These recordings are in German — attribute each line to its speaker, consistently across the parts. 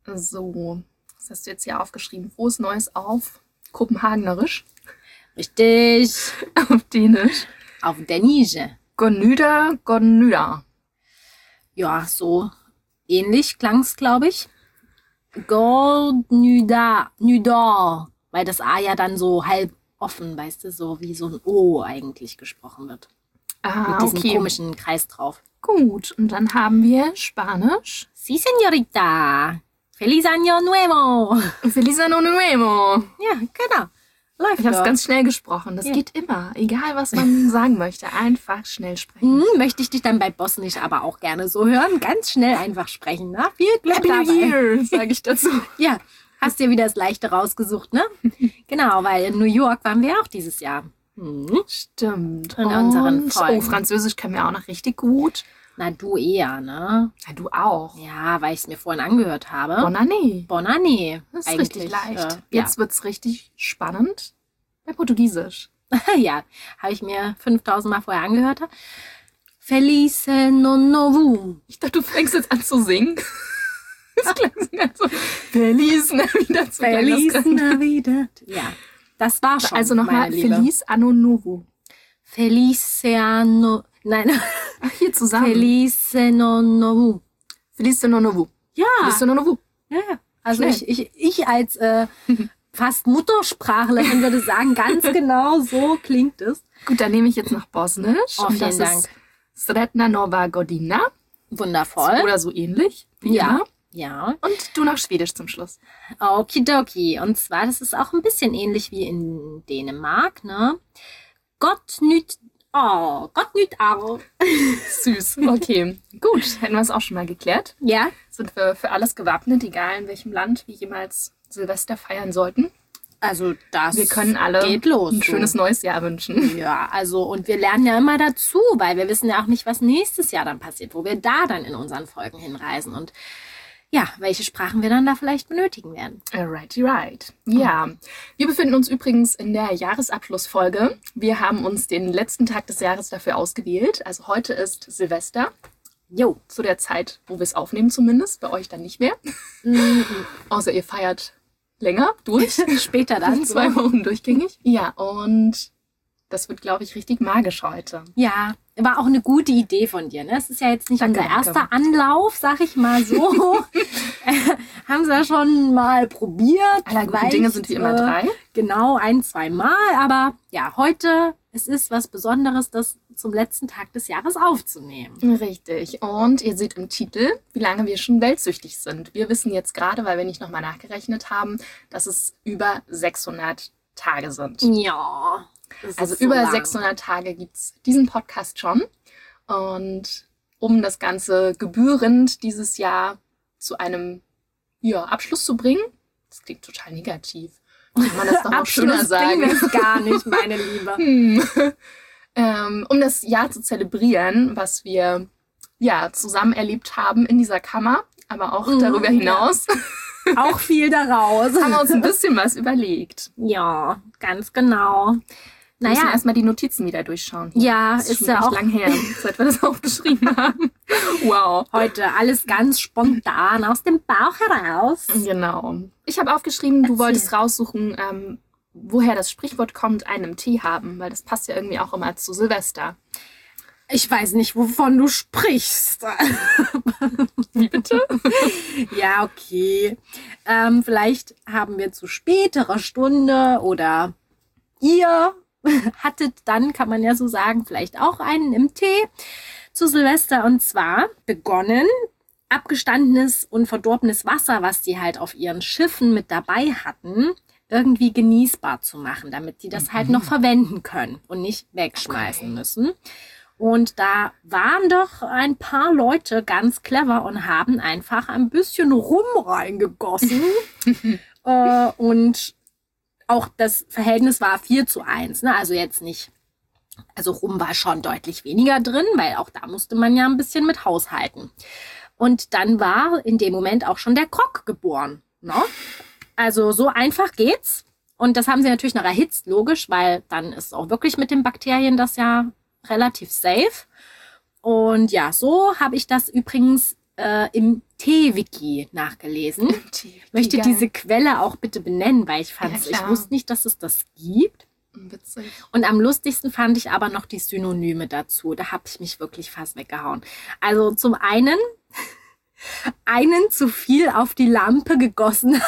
Speaker 1: So, was hast du jetzt hier aufgeschrieben? Frohes Neues auf Kopenhagenerisch,
Speaker 2: Richtig.
Speaker 1: auf Dänisch.
Speaker 2: Auf Dänische.
Speaker 1: Gonnyda.
Speaker 2: Ja, so ähnlich klang's, glaube ich. Nydar. Weil das A ja dann so halb offen, weißt du, so wie so ein O eigentlich gesprochen wird. Mit diesem komischen Kreis drauf.
Speaker 1: Gut, und dann haben wir Spanisch.
Speaker 2: Sí, señorita. Feliz año nuevo.
Speaker 1: Feliz Año Nuevo.
Speaker 2: Ja, genau. Läuft
Speaker 1: Ich habe es
Speaker 2: doch.
Speaker 1: ganz schnell gesprochen. Das geht immer. Egal, was man sagen möchte. Einfach schnell sprechen.
Speaker 2: Möchte ich dich dann bei Bosnisch aber auch gerne so hören. Ganz schnell einfach sprechen. Na? Viel Glück
Speaker 1: Happy New
Speaker 2: dabei.
Speaker 1: Year, sage ich dazu.
Speaker 2: Ja, hast dir wieder das Leichte rausgesucht, ne? Genau, weil in New York waren wir auch dieses Jahr.
Speaker 1: Stimmt.
Speaker 2: In unseren
Speaker 1: Und,
Speaker 2: Folgen.
Speaker 1: Französisch können wir auch noch richtig gut.
Speaker 2: Na, du eher, ne?
Speaker 1: Ja, du auch.
Speaker 2: Ja, weil ich es mir vorhin angehört habe.
Speaker 1: Bonne année.
Speaker 2: Bonne année.
Speaker 1: Das ist richtig leicht.
Speaker 2: Ja.
Speaker 1: Jetzt wird's richtig spannend. Bei Portugiesisch.
Speaker 2: Ja, habe ich mir 5000 Mal vorher angehört. Feliz Ano Novo.
Speaker 1: Ich dachte, du fängst jetzt an zu singen. Das klang so ganz so. Feliz Navidad.
Speaker 2: Feliz Navidad. Ja, das war schon.
Speaker 1: Also nochmal,
Speaker 2: meine Liebe.
Speaker 1: Feliz Anno Novo.
Speaker 2: Feliz Ano. Nein.
Speaker 1: Ach, hier zusammen.
Speaker 2: Feliz Ano Novo.
Speaker 1: Feliz Anno Novo.
Speaker 2: Ja.
Speaker 1: Feliz Anno Novo.
Speaker 2: Ja. Also
Speaker 1: Schnell.
Speaker 2: ich als fast Muttersprachlerin würde sagen, ganz genau so klingt es.
Speaker 1: Gut, dann nehme ich jetzt noch Bosnisch.
Speaker 2: Oh,
Speaker 1: Und das
Speaker 2: vielen Dank.
Speaker 1: ist Sretna Nova Godina.
Speaker 2: Wundervoll.
Speaker 1: Oder so ähnlich. Wie
Speaker 2: Ja.
Speaker 1: immer.
Speaker 2: Ja.
Speaker 1: Und du noch Schwedisch zum Schluss.
Speaker 2: Okidoki. Und zwar, das ist auch ein bisschen ähnlich wie in Dänemark, ne? Gott nüt au.
Speaker 1: Süß. Okay. Gut, hätten wir es auch schon mal geklärt.
Speaker 2: Ja.
Speaker 1: Sind wir für alles gewappnet, egal in welchem Land wir jemals Silvester feiern sollten.
Speaker 2: Also das
Speaker 1: Wir können alle
Speaker 2: geht los.
Speaker 1: ein schönes neues Jahr wünschen.
Speaker 2: Ja, also und wir lernen ja immer dazu, weil wir wissen ja auch nicht, was nächstes Jahr dann passiert, wo wir da dann in unseren Folgen hinreisen und ja, welche Sprachen wir dann da vielleicht benötigen werden.
Speaker 1: Righty right. Ja, wir befinden uns übrigens in der Jahresabschlussfolge. Wir haben uns den letzten Tag des Jahres dafür ausgewählt. Also heute ist Silvester.
Speaker 2: Jo.
Speaker 1: Zu der Zeit, wo wir es aufnehmen zumindest. Bei euch dann nicht mehr. Außer ihr feiert länger durch.
Speaker 2: Später dann.
Speaker 1: 2 Wochen durchgängig. Ja, und das wird, glaube ich, richtig magisch heute.
Speaker 2: Ja, war auch eine gute Idee von dir. Ne? Es ist ja jetzt nicht
Speaker 1: Danke,
Speaker 2: unser
Speaker 1: danke.
Speaker 2: erster Anlauf, sag ich mal so. Haben sie ja schon mal probiert.
Speaker 1: Aller guten Dinge sind wie immer 3.
Speaker 2: Genau, 1-2 Mal. Aber ja, heute, es ist was Besonderes, das zum letzten Tag des Jahres aufzunehmen.
Speaker 1: Richtig. Und ihr seht im Titel, wie lange wir schon weltsüchtig sind. Wir wissen jetzt gerade, weil wir nicht nochmal nachgerechnet haben, dass es über 600 Tage sind.
Speaker 2: Ja. das
Speaker 1: Also
Speaker 2: ist so
Speaker 1: über
Speaker 2: lang.
Speaker 1: 600 Tage gibt's diesen Podcast schon. Und um das Ganze gebührend dieses Jahr zu einem Abschluss zu bringen, das klingt total negativ. Kann man das doch noch schöner
Speaker 2: Abschluss bringen wir
Speaker 1: sagen.
Speaker 2: es gar nicht, meine Liebe.
Speaker 1: Um das Jahr zu zelebrieren, was wir zusammen erlebt haben in dieser Kammer, aber auch darüber hinaus,
Speaker 2: Auch viel daraus.
Speaker 1: haben wir uns ein bisschen was überlegt.
Speaker 2: Ja, ganz genau.
Speaker 1: Wir müssen
Speaker 2: Naja,
Speaker 1: erstmal die Notizen wieder durchschauen.
Speaker 2: ja,
Speaker 1: Das
Speaker 2: ist
Speaker 1: schon
Speaker 2: ja
Speaker 1: echt
Speaker 2: auch
Speaker 1: lang her, seit wir das aufgeschrieben haben. Wow.
Speaker 2: heute alles ganz spontan aus dem Bauch heraus.
Speaker 1: Genau. Ich habe aufgeschrieben, du wolltest raussuchen, woher das Sprichwort kommt, einen Tee haben, weil das passt ja irgendwie auch immer zu Silvester.
Speaker 2: Ich weiß nicht, wovon du sprichst.
Speaker 1: Wie bitte?
Speaker 2: Ja, okay. Vielleicht haben wir zu späterer Stunde oder ihr hattet dann, kann man ja so sagen, vielleicht auch einen im Tee zu Silvester. Und zwar begonnen, abgestandenes und verdorbenes Wasser, was die halt auf ihren Schiffen mit dabei hatten, irgendwie genießbar zu machen, damit die das halt noch verwenden können und nicht wegschmeißen müssen. Und da waren doch ein paar Leute ganz clever und haben einfach ein bisschen Rum reingegossen. Und auch das Verhältnis war 4:1. Ne? Also jetzt nicht, also Rum war schon deutlich weniger drin, weil auch da musste man ja ein bisschen mit haushalten. Und dann war in dem Moment auch schon der Grog geboren. Ne? Also so einfach geht's. Und das haben sie natürlich noch erhitzt, logisch, weil dann ist auch wirklich mit den Bakterien das ja relativ safe. Und ja, so habe ich das übrigens im Tee-Wiki nachgelesen. Ich möchte diese Quelle auch bitte benennen, weil ich wusste nicht, dass es das gibt.
Speaker 1: Witzig.
Speaker 2: Und am lustigsten fand ich aber noch die Synonyme dazu. Da habe ich mich wirklich fast weggehauen. Also zum einen zu viel auf die Lampe gegossen.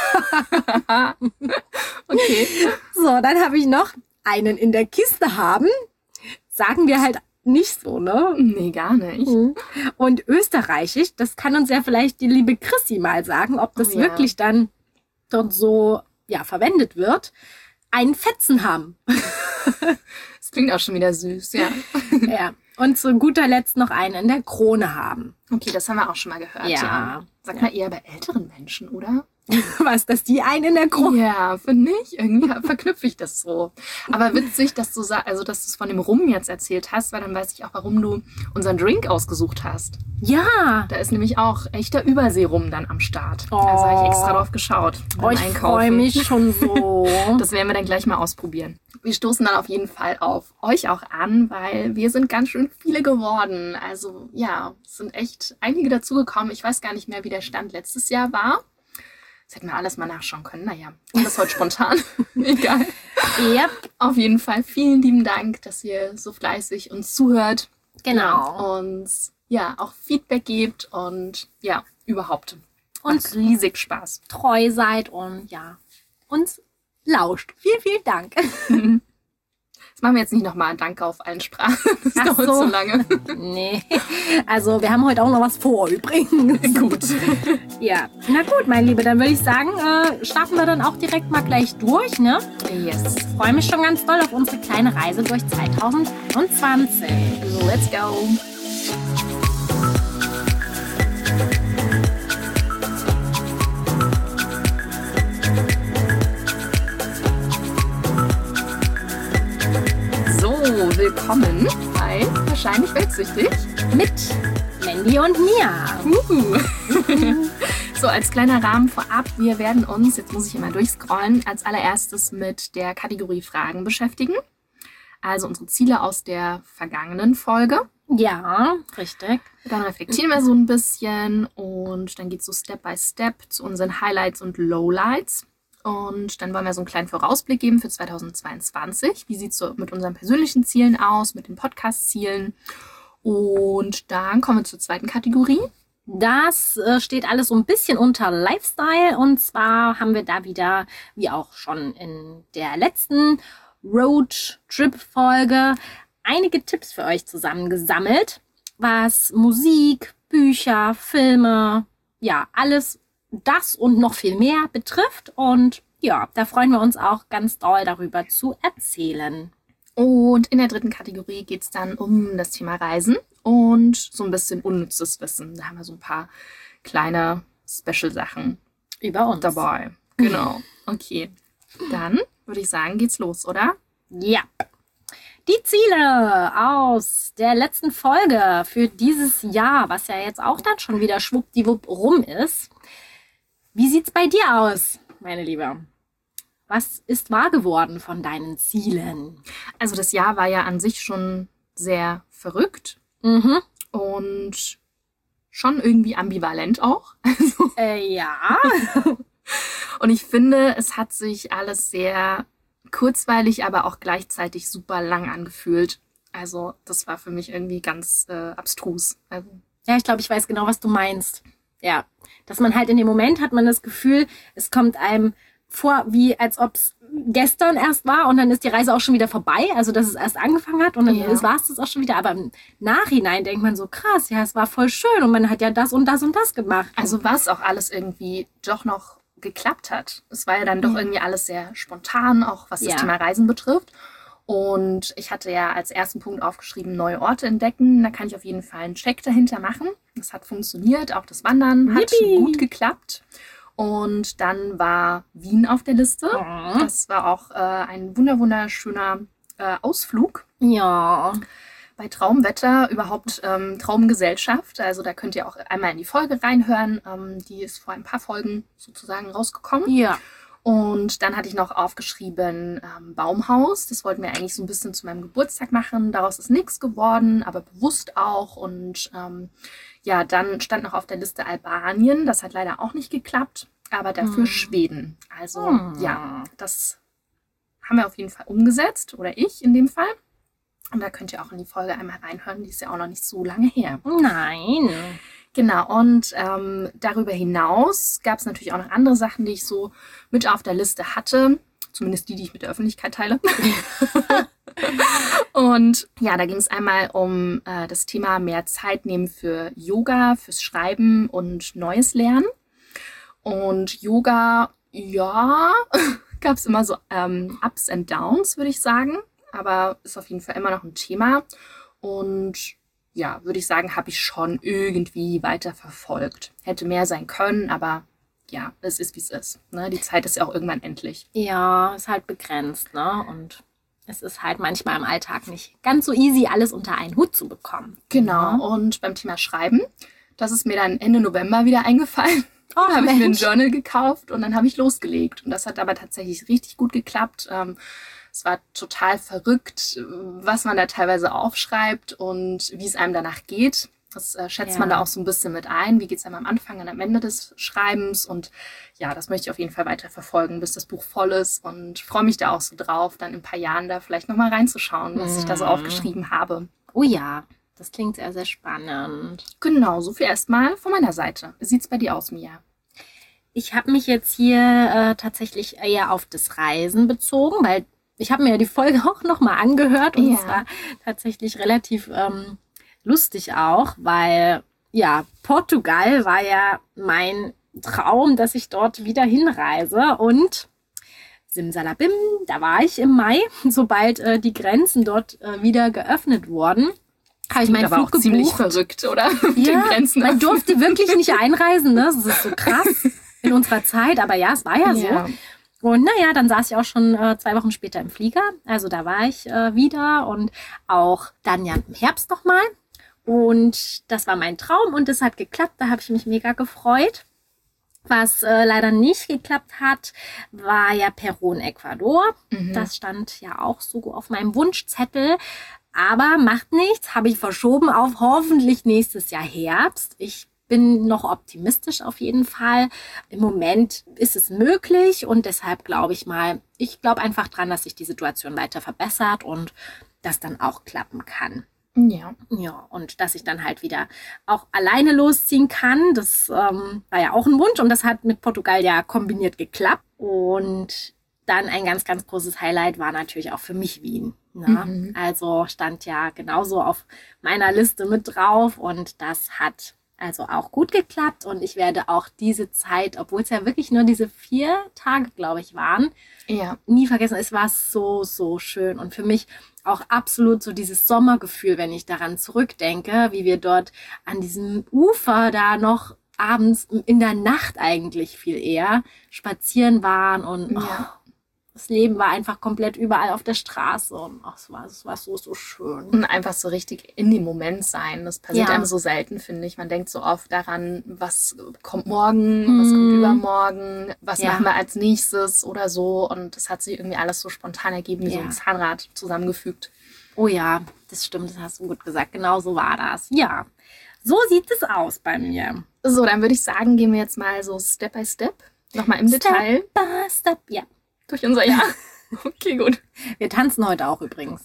Speaker 1: Okay.
Speaker 2: So, dann habe ich noch einen in der Kiste haben. Sagen wir halt nicht so, ne?
Speaker 1: Nee, gar nicht.
Speaker 2: Und österreichisch, das kann uns ja vielleicht die liebe Chrissy mal sagen, ob das wirklich dann dort so verwendet wird. Einen Fetzen haben.
Speaker 1: Das klingt auch schon wieder süß, ja.
Speaker 2: Ja. Und zu guter Letzt noch einen in der Krone haben.
Speaker 1: Okay, das haben wir auch schon mal gehört. Ja. Sag mal eher bei älteren Menschen, oder?
Speaker 2: Was, dass die einen in der Krone?
Speaker 1: Ja, finde ich. Irgendwie verknüpfe ich das so. Aber witzig, dass du dass du es von dem Rum jetzt erzählt hast, weil dann weiß ich auch, warum du unseren Drink ausgesucht hast.
Speaker 2: Ja.
Speaker 1: Da ist nämlich auch echter Überseerum dann am Start. Also habe ich extra drauf geschaut.
Speaker 2: Ich freue mich schon so.
Speaker 1: Das werden wir dann gleich mal ausprobieren. Wir stoßen dann auf jeden Fall auf euch auch an, weil wir sind ganz schön viele geworden. Also ja, es sind echt einige dazugekommen. Ich weiß gar nicht mehr, wie der Stand letztes Jahr war. Das hätten wir alles mal nachschauen können. Naja, das ist heute spontan. Egal.
Speaker 2: Yep.
Speaker 1: Auf jeden Fall vielen lieben Dank, dass ihr so fleißig uns zuhört.
Speaker 2: Genau.
Speaker 1: Und auch Feedback gebt und überhaupt.
Speaker 2: Und
Speaker 1: macht riesig Spaß.
Speaker 2: Treu seid und uns lauscht. Vielen, vielen Dank.
Speaker 1: Das machen wir jetzt nicht nochmal. Danke auf allen Sprachen. Das dauert so lange.
Speaker 2: Nee. Also wir haben heute auch noch was vor übrigens.
Speaker 1: Gut.
Speaker 2: Ja. Na gut, mein Liebe, dann würde ich sagen, starten wir dann auch direkt mal gleich durch, ne?
Speaker 1: Yes.
Speaker 2: Ich freue mich schon ganz doll auf unsere kleine Reise durch 2020.
Speaker 1: So, let's go. Willkommen bei Wahrscheinlich Weltsüchtig
Speaker 2: mit Mandy und Mia.
Speaker 1: So, als kleiner Rahmen vorab, wir werden uns, jetzt muss ich immer durchscrollen, als allererstes mit der Kategorie Fragen beschäftigen. Also unsere Ziele aus der vergangenen Folge.
Speaker 2: Ja, richtig.
Speaker 1: Dann reflektieren wir so ein bisschen und dann geht es so Step by Step zu unseren Highlights und Lowlights. Und dann wollen wir so einen kleinen Vorausblick geben für 2022. Wie sieht es so mit unseren persönlichen Zielen aus, mit den Podcast-Zielen? Und dann kommen wir zur zweiten Kategorie.
Speaker 2: Das steht alles so ein bisschen unter Lifestyle. Und zwar haben wir da wieder, wie auch schon in der letzten Road-Trip-Folge, einige Tipps für euch zusammengesammelt, was Musik, Bücher, Filme, alles das und noch viel mehr betrifft. Und da freuen wir uns auch ganz doll darüber zu erzählen.
Speaker 1: Und in der dritten Kategorie geht es dann um das Thema Reisen und so ein bisschen unnützes Wissen. Da haben wir so ein paar kleine Special-Sachen
Speaker 2: über uns
Speaker 1: dabei. Genau. Okay. Dann würde ich sagen, geht's los, oder?
Speaker 2: Ja. Die Ziele aus der letzten Folge für dieses Jahr, was ja jetzt auch dann schon wieder schwuppdiwupp rum ist. Wie sieht's bei dir aus, meine Liebe? Was ist wahr geworden von deinen Zielen?
Speaker 1: Also das Jahr war ja an sich schon sehr verrückt und schon irgendwie ambivalent auch. Also,
Speaker 2: ja.
Speaker 1: Und ich finde, es hat sich alles sehr kurzweilig, aber auch gleichzeitig super lang angefühlt. Also das war für mich irgendwie ganz abstrus. Also,
Speaker 2: ja, ich glaube, ich weiß genau, was du meinst. Ja, dass man halt in dem Moment hat man das Gefühl, es kommt einem vor, wie als ob es gestern erst war und dann ist die Reise auch schon wieder vorbei, also dass es erst angefangen hat und dann war es das auch schon wieder, aber im Nachhinein denkt man so, krass, ja, es war voll schön und man hat ja das und das und das gemacht.
Speaker 1: Also was auch alles irgendwie doch noch geklappt hat. Es war ja dann doch irgendwie alles sehr spontan, auch was das Thema Reisen betrifft. Und ich hatte ja als ersten Punkt aufgeschrieben, neue Orte entdecken. Da kann ich auf jeden Fall einen Check dahinter machen. Das hat funktioniert. Auch das Wandern hat gut geklappt. Und dann war Wien auf der Liste. Das war auch ein wunderschöner Ausflug.
Speaker 2: Ja.
Speaker 1: Bei Traumwetter, überhaupt Traumgesellschaft. Also da könnt ihr auch einmal in die Folge reinhören. Die ist vor ein paar Folgen sozusagen rausgekommen.
Speaker 2: Ja.
Speaker 1: Und dann hatte ich noch aufgeschrieben Baumhaus. Das wollten wir eigentlich so ein bisschen zu meinem Geburtstag machen. Daraus ist nichts geworden, aber bewusst auch. Und ja, dann stand noch auf der Liste Albanien. Das hat leider auch nicht geklappt, aber dafür Schweden. Also ja, das haben wir auf jeden Fall umgesetzt. Oder ich in dem Fall. Und da könnt ihr auch in die Folge einmal reinhören. Die ist ja auch noch nicht so lange her.
Speaker 2: Nein.
Speaker 1: Genau, und darüber hinaus gab es natürlich auch noch andere Sachen, die ich so mit auf der Liste hatte. Zumindest die ich mit der Öffentlichkeit teile. Und ja, da ging es einmal um das Thema mehr Zeit nehmen für Yoga, fürs Schreiben und Neues lernen. Und Yoga, ja, gab es immer so Ups and Downs, würde ich sagen. Aber ist auf jeden Fall immer noch ein Thema. Und ja, würde ich sagen, habe ich schon irgendwie weiter verfolgt. Hätte mehr sein können, aber ja, es ist, wie es ist. Ne? Die Zeit ist ja auch irgendwann endlich.
Speaker 2: Ja, ist halt begrenzt, ne? Und es ist halt manchmal im Alltag nicht ganz so easy, alles unter einen Hut zu bekommen.
Speaker 1: Genau, und beim Thema Schreiben, das ist mir dann Ende November wieder eingefallen.
Speaker 2: Oh,
Speaker 1: Da habe ich mir ein
Speaker 2: Mensch.
Speaker 1: Journal gekauft und dann habe ich losgelegt. Und das hat aber tatsächlich richtig gut geklappt. Es war total verrückt, was man da teilweise aufschreibt und wie es einem danach geht. Das schätzt man da auch so ein bisschen mit ein. Wie geht es einem am Anfang und am Ende des Schreibens? Und ja, das möchte ich auf jeden Fall weiter verfolgen, bis das Buch voll ist. Und freue mich da auch so drauf, dann in ein paar Jahren da vielleicht nochmal reinzuschauen, was ich da so aufgeschrieben habe.
Speaker 2: Oh ja, das klingt sehr, sehr spannend.
Speaker 1: Genau, so viel erstmal von meiner Seite. Wie sieht's bei dir aus, Mia?
Speaker 2: Ich habe mich jetzt hier tatsächlich eher auf das Reisen bezogen, weil ich habe mir ja die Folge auch nochmal angehört und es war tatsächlich relativ lustig auch, weil ja, Portugal war ja mein Traum, dass ich dort wieder hinreise und simsalabim, da war ich im Mai, sobald die Grenzen dort wieder geöffnet wurden. Habe ich meinen
Speaker 1: aber
Speaker 2: Flug
Speaker 1: auch ziemlich
Speaker 2: gebucht.
Speaker 1: verrückt, oder? Mit den
Speaker 2: Ja,
Speaker 1: Grenzen
Speaker 2: man
Speaker 1: öffnen.
Speaker 2: durfte wirklich nicht einreisen, ne? Das ist so krass in unserer Zeit, aber ja, es war ja so.
Speaker 1: Ja.
Speaker 2: Und naja, dann saß ich auch schon 2 Wochen später im Flieger. Also da war ich wieder und auch dann ja im Herbst nochmal. Und das war mein Traum und das hat geklappt. Da habe ich mich mega gefreut. Was leider nicht geklappt hat, war ja Peru in Ecuador. Das stand ja auch so auf meinem Wunschzettel. Aber macht nichts, habe ich verschoben auf hoffentlich nächstes Jahr Herbst. Ich bin noch optimistisch auf jeden Fall. Im Moment ist es möglich und deshalb glaube ich einfach dran, dass sich die Situation weiter verbessert und das dann auch klappen kann.
Speaker 1: Ja.
Speaker 2: Ja, und dass ich dann halt wieder auch alleine losziehen kann. Das war ja auch ein Wunsch und das hat mit Portugal ja kombiniert geklappt. Und dann ein ganz, ganz großes Highlight war natürlich auch für mich Wien. Ne? Also stand ja genauso auf meiner Liste mit drauf und das hat also auch gut geklappt. Und ich werde auch diese Zeit, obwohl es ja wirklich nur diese 4 Tage, glaube ich, waren, nie vergessen. Es war so, so schön und für mich auch absolut so dieses Sommergefühl, wenn ich daran zurückdenke, wie wir dort an diesem Ufer da noch abends in der Nacht eigentlich viel eher spazieren waren und das Leben war einfach komplett überall auf der Straße und es war so, so schön.
Speaker 1: Und einfach so richtig in dem Moment sein. Das passiert einem so selten, finde ich. Man denkt so oft daran, was kommt morgen, was kommt übermorgen, was machen wir als nächstes oder so. Und das hat sich irgendwie alles so spontan ergeben, wie so ein Zahnrad zusammengefügt.
Speaker 2: Oh ja, das stimmt, das hast du gut gesagt. Genau so war das. Ja, so sieht es aus bei mir.
Speaker 1: So, dann würde ich sagen, gehen wir jetzt mal so Step by Step, nochmal im Detail
Speaker 2: Step by Step, ja.
Speaker 1: durch unser Jahr. Okay, gut.
Speaker 2: Wir tanzen heute auch übrigens.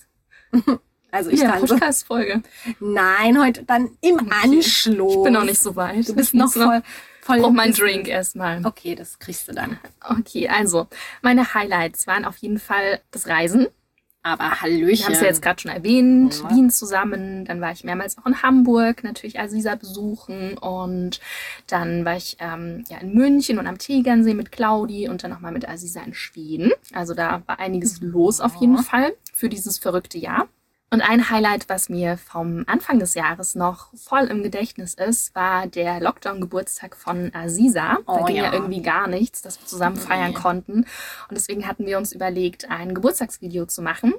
Speaker 2: Also ich
Speaker 1: Ja,
Speaker 2: tanze.
Speaker 1: Podcast-Folge.
Speaker 2: Nein, heute dann im Anschluss.
Speaker 1: Ich bin noch nicht so weit.
Speaker 2: Du bist noch voll
Speaker 1: brauch
Speaker 2: im
Speaker 1: meinen
Speaker 2: Business.
Speaker 1: Drink erstmal.
Speaker 2: Okay, das kriegst du dann.
Speaker 1: Okay, also meine Highlights waren auf jeden Fall das Reisen.
Speaker 2: Aber Hallöchen.
Speaker 1: Wir haben es ja jetzt gerade schon erwähnt, Wien zusammen. Dann war ich mehrmals auch in Hamburg, natürlich Aziza besuchen. Und dann war ich in München und am Tegernsee mit Claudi und dann nochmal mit Aziza in Schweden. Also da war einiges los auf jeden Fall für dieses verrückte Jahr. Und ein Highlight, was mir vom Anfang des Jahres noch voll im Gedächtnis ist, war der Lockdown-Geburtstag von Aziza. Da ging ja irgendwie gar nichts, dass wir zusammen feiern konnten. Und deswegen hatten wir uns überlegt, ein Geburtstagsvideo zu machen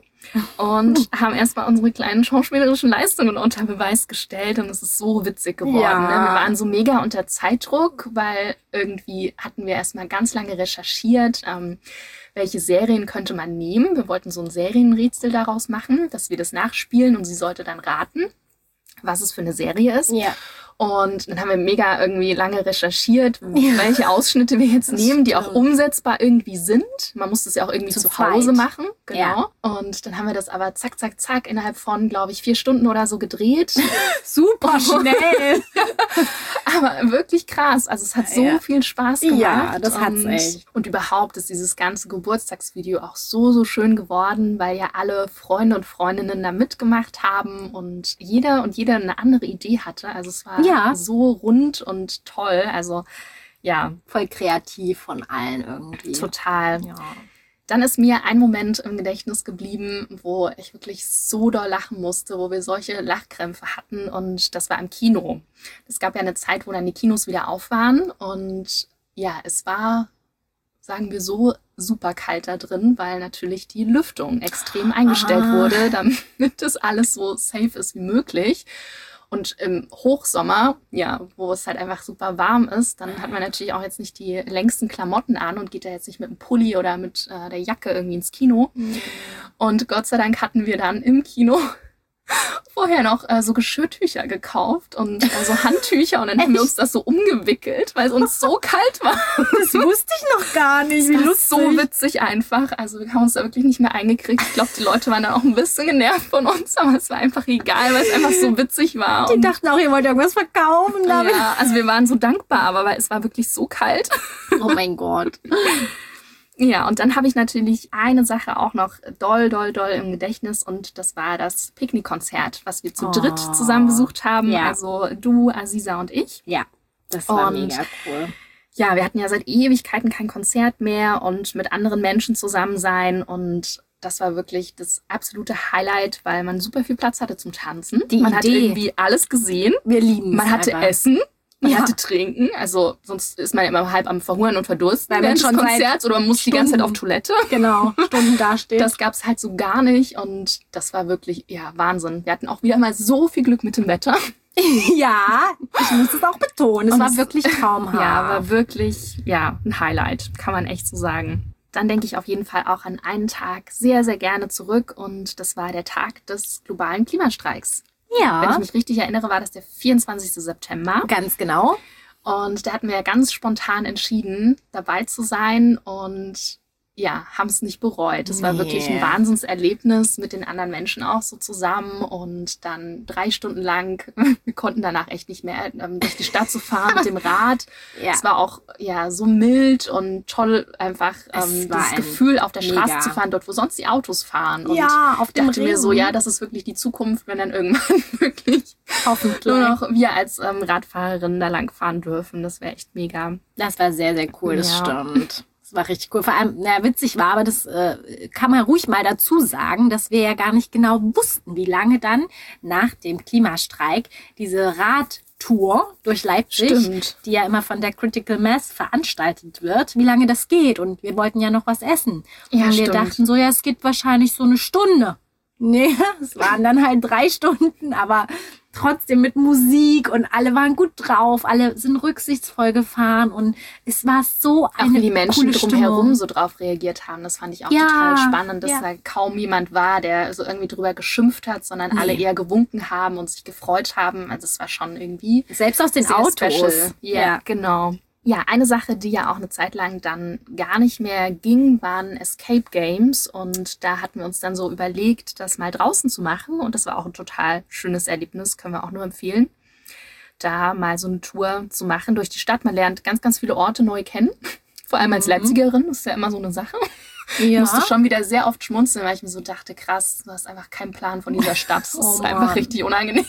Speaker 1: und haben erstmal unsere kleinen schauspielerischen Leistungen unter Beweis gestellt. Und es ist so witzig geworden.
Speaker 2: Ja.
Speaker 1: Ne? Wir waren so mega unter Zeitdruck, weil irgendwie hatten wir erstmal ganz lange recherchiert, welche Serien könnte man nehmen. Wir wollten so ein Serienrätsel daraus machen, dass wir das nachspielen und sie sollte dann raten, was es für eine Serie ist.
Speaker 2: Ja.
Speaker 1: Und dann haben wir mega irgendwie lange recherchiert, welche Ausschnitte wir jetzt nehmen, die auch umsetzbar irgendwie sind. Man muss das ja auch irgendwie zu Hause machen. Genau.
Speaker 2: Ja.
Speaker 1: Und dann haben wir das aber zack, zack, zack innerhalb von, glaube ich, 4 Stunden oder so gedreht.
Speaker 2: Super schnell.
Speaker 1: Aber wirklich krass. Also es hat so viel Spaß gemacht.
Speaker 2: Ja, das hat's echt.
Speaker 1: Und überhaupt ist dieses ganze Geburtstagsvideo auch so, so schön geworden, weil ja alle Freunde und Freundinnen da mitgemacht haben und jeder eine andere Idee hatte. Also es war so rund und toll. Also ja.
Speaker 2: Voll kreativ von allen irgendwie.
Speaker 1: Total.
Speaker 2: Ja.
Speaker 1: Dann ist mir ein Moment im Gedächtnis geblieben, wo ich wirklich so doll lachen musste, wo wir solche Lachkrämpfe hatten und das war im Kino. Es gab ja eine Zeit, wo dann die Kinos wieder auf waren und ja, es war, sagen wir so, super kalt da drin, weil natürlich die Lüftung extrem eingestellt wurde, damit das alles so safe ist wie möglich. Und im Hochsommer, ja, wo es halt einfach super warm ist, dann hat man natürlich auch jetzt nicht die längsten Klamotten an und geht da jetzt nicht mit dem Pulli oder mit der Jacke irgendwie ins Kino. Und Gott sei Dank hatten wir dann im Kino vorher noch so Geschirrtücher gekauft und so Handtücher und dann haben wir uns das so umgewickelt, weil es uns so kalt war.
Speaker 2: Das wusste ich noch gar nicht.
Speaker 1: Wie lustig. So witzig einfach. Also wir haben uns da wirklich nicht mehr eingekriegt. Ich glaube, die Leute waren dann auch ein bisschen genervt von uns, aber es war einfach egal, weil es einfach so witzig war.
Speaker 2: Die dachten auch, ihr wollt irgendwas verkaufen damit.
Speaker 1: Ja, also wir waren so dankbar, aber es war wirklich so kalt.
Speaker 2: Oh mein Gott.
Speaker 1: Ja, und dann habe ich natürlich eine Sache auch noch doll im Gedächtnis und das war das Picknickkonzert, was wir zu dritt zusammen besucht haben.
Speaker 2: Ja.
Speaker 1: Also du, Aziza und ich.
Speaker 2: Ja, das war
Speaker 1: Und
Speaker 2: mega cool.
Speaker 1: Ja, wir hatten ja seit Ewigkeiten kein Konzert mehr und mit anderen Menschen zusammen sein und das war wirklich das absolute Highlight, weil man super viel Platz hatte zum Tanzen. Man hat irgendwie alles gesehen.
Speaker 2: Wir lieben es.
Speaker 1: Man hatte Essen. Man hatte Trinken, also sonst ist man ja immer halb am Verhungern und Verdursten während des Konzerts oder man muss die ganze Zeit auf Toilette.
Speaker 2: Genau, Stunden dastehen.
Speaker 1: Das gab's halt so gar nicht und das war wirklich, ja, Wahnsinn. Wir hatten auch wieder mal so viel Glück mit dem Wetter.
Speaker 2: Ja, ich muss es auch betonen. Es war wirklich traumhaft.
Speaker 1: Ja, war wirklich, ja, ein Highlight, kann man echt so sagen. Dann denke ich auf jeden Fall auch an einen Tag sehr, sehr gerne zurück und das war der Tag des globalen Klimastreiks.
Speaker 2: Ja.
Speaker 1: Wenn ich mich richtig erinnere, war das der 24. September.
Speaker 2: Ganz genau.
Speaker 1: Und da hatten wir ja ganz spontan entschieden, dabei zu sein und ja, haben es nicht bereut. Es war wirklich ein Wahnsinnserlebnis mit den anderen Menschen auch so zusammen und dann 3 Stunden lang, wir konnten danach echt nicht mehr durch die Stadt zu fahren mit dem Rad. Es war auch ja so mild und toll einfach das Gefühl, auf der Straße zu fahren, dort wo sonst die Autos fahren. Und
Speaker 2: auf dem
Speaker 1: dachte mir so, ja, das ist wirklich die Zukunft, wenn dann irgendwann wirklich nur noch wir als Radfahrerin da lang fahren dürfen. Das wäre echt mega.
Speaker 2: Das war sehr, sehr cool, das stimmt. Das war richtig cool. Vor allem, witzig war, aber das kann man ruhig mal dazu sagen, dass wir ja gar nicht genau wussten, wie lange dann nach dem Klimastreik diese Radtour durch Leipzig, die ja immer von der Critical Mass veranstaltet wird, wie lange das geht. Und wir wollten ja noch was essen. Und wir dachten so, ja, es geht wahrscheinlich so eine Stunde. Nee, es waren dann halt 3 Stunden, aber trotzdem mit Musik und alle waren gut drauf, alle sind rücksichtsvoll gefahren und es war so eine
Speaker 1: auch wie die Menschen
Speaker 2: coole
Speaker 1: drumherum so drauf reagiert haben, das fand ich auch total spannend, dass da kaum jemand war, der so irgendwie drüber geschimpft hat, sondern alle eher gewunken haben und sich gefreut haben. Also es war schon irgendwie
Speaker 2: selbst aus den Autos.
Speaker 1: Ja, genau. Ja, eine Sache, die ja auch eine Zeit lang dann gar nicht mehr ging, waren Escape Games. Und da hatten wir uns dann so überlegt, das mal draußen zu machen. Und das war auch ein total schönes Erlebnis, können wir auch nur empfehlen, da mal so eine Tour zu machen durch die Stadt. Man lernt ganz, ganz viele Orte neu kennen. Vor allem als Leipzigerin, das ist ja immer so eine Sache. Ich musste schon wieder sehr oft schmunzeln, weil ich mir so dachte, krass, du hast einfach keinen Plan von dieser Stadt. Das ist einfach richtig unangenehm.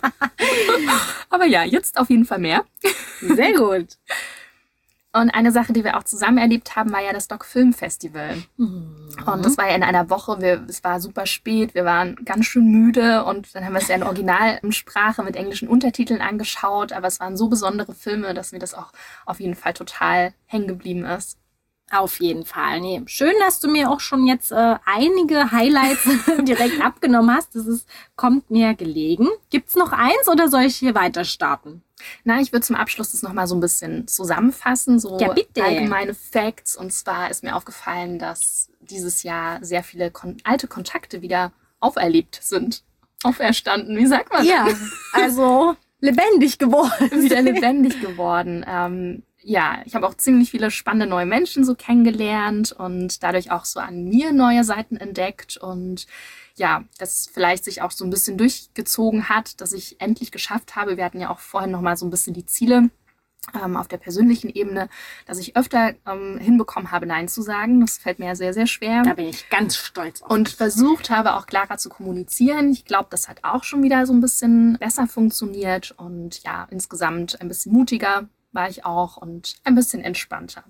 Speaker 1: Aber ja, jetzt auf jeden Fall mehr.
Speaker 2: Sehr gut.
Speaker 1: Und eine Sache, die wir auch zusammen erlebt haben, war ja das Doc Film Festival. Und das war ja in einer Woche, es war super spät, wir waren ganz schön müde und dann haben wir es ja in Originalsprache mit englischen Untertiteln angeschaut, aber es waren so besondere Filme, dass mir das auch auf jeden Fall total hängen geblieben ist.
Speaker 2: Auf jeden Fall. Nee, schön, dass du mir auch schon jetzt einige Highlights direkt abgenommen hast. Kommt mir gelegen. Gibt's noch eins oder soll ich hier weiter starten?
Speaker 1: Na, ich würde zum Abschluss das nochmal so ein bisschen zusammenfassen, so
Speaker 2: Ja, bitte.
Speaker 1: allgemeine Facts. Und zwar ist mir aufgefallen, dass dieses Jahr sehr viele alte Kontakte wieder auferlebt sind. Auferstanden, wie sagt man
Speaker 2: Ja,
Speaker 1: das?
Speaker 2: also lebendig geworden.
Speaker 1: Wieder lebendig geworden. Ja, ich habe auch ziemlich viele spannende neue Menschen so kennengelernt und dadurch auch so an mir neue Seiten entdeckt und ja, das vielleicht sich auch so ein bisschen durchgezogen hat, dass ich endlich geschafft habe. Wir hatten ja auch vorhin nochmal so ein bisschen die Ziele auf der persönlichen Ebene, dass ich öfter hinbekommen habe, Nein zu sagen. Das fällt mir ja sehr, sehr schwer.
Speaker 2: Da bin ich ganz stolz auf.
Speaker 1: Und versucht habe, auch klarer zu kommunizieren. Ich glaube, das hat auch schon wieder so ein bisschen besser funktioniert und ja, insgesamt ein bisschen mutiger war ich auch und ein bisschen entspannter.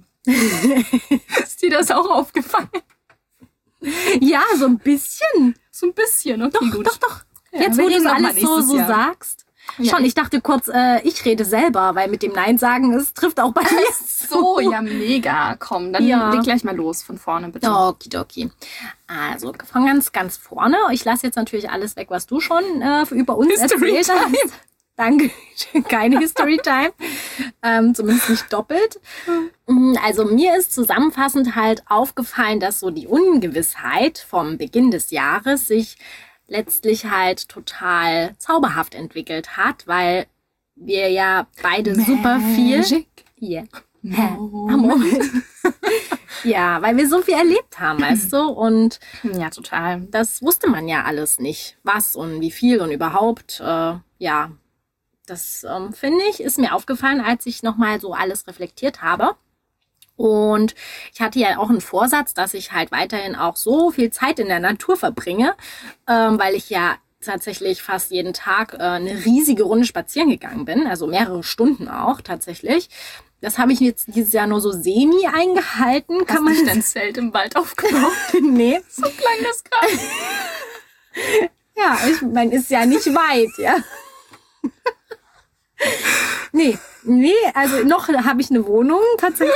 Speaker 1: Ist dir das auch aufgefallen?
Speaker 2: Ja, so ein bisschen.
Speaker 1: So ein bisschen, okay, gut.
Speaker 2: Doch.
Speaker 1: Ja,
Speaker 2: Jetzt,
Speaker 1: wir
Speaker 2: wo du
Speaker 1: reden
Speaker 2: es
Speaker 1: noch mal
Speaker 2: alles so
Speaker 1: nächstes Jahr.
Speaker 2: sagst.
Speaker 1: Ja,
Speaker 2: Schon, ich dachte kurz, ich rede selber, weil mit dem Nein sagen, es trifft auch bei mir.
Speaker 1: So, ja, mega. Komm, dann
Speaker 2: Ja.
Speaker 1: leg gleich mal los von vorne, bitte.
Speaker 2: Okidoki. Also von ganz vorne. Ich lasse jetzt natürlich alles weg, was du schon über uns
Speaker 1: History
Speaker 2: erzählt
Speaker 1: Time.
Speaker 2: hast. Danke. Keine History Time. Zumindest nicht doppelt. Also mir ist zusammenfassend halt aufgefallen, dass so die Ungewissheit vom Beginn des Jahres sich letztlich halt total zauberhaft entwickelt hat, weil wir ja beide super viel...
Speaker 1: Magic
Speaker 2: Yeah.
Speaker 1: Moment.
Speaker 2: Ja, weil wir so viel erlebt haben, weißt du? Und
Speaker 1: Ja, total.
Speaker 2: das wusste man ja alles nicht. Was und wie viel und überhaupt. Ja, das finde ich, ist mir aufgefallen, als ich nochmal so alles reflektiert habe. Und ich hatte ja auch einen Vorsatz, dass ich halt weiterhin auch so viel Zeit in der Natur verbringe, weil ich ja tatsächlich fast jeden Tag eine riesige Runde spazieren gegangen bin, also mehrere Stunden auch tatsächlich. Das habe ich jetzt dieses Jahr nur so semi eingehalten.
Speaker 1: Kann man dein Zelt im Wald aufgebaut?
Speaker 2: Nee.
Speaker 1: So klang das gerade.
Speaker 2: Ja, ich meine, ist ja nicht weit, ja. Nee, also noch habe ich eine Wohnung tatsächlich.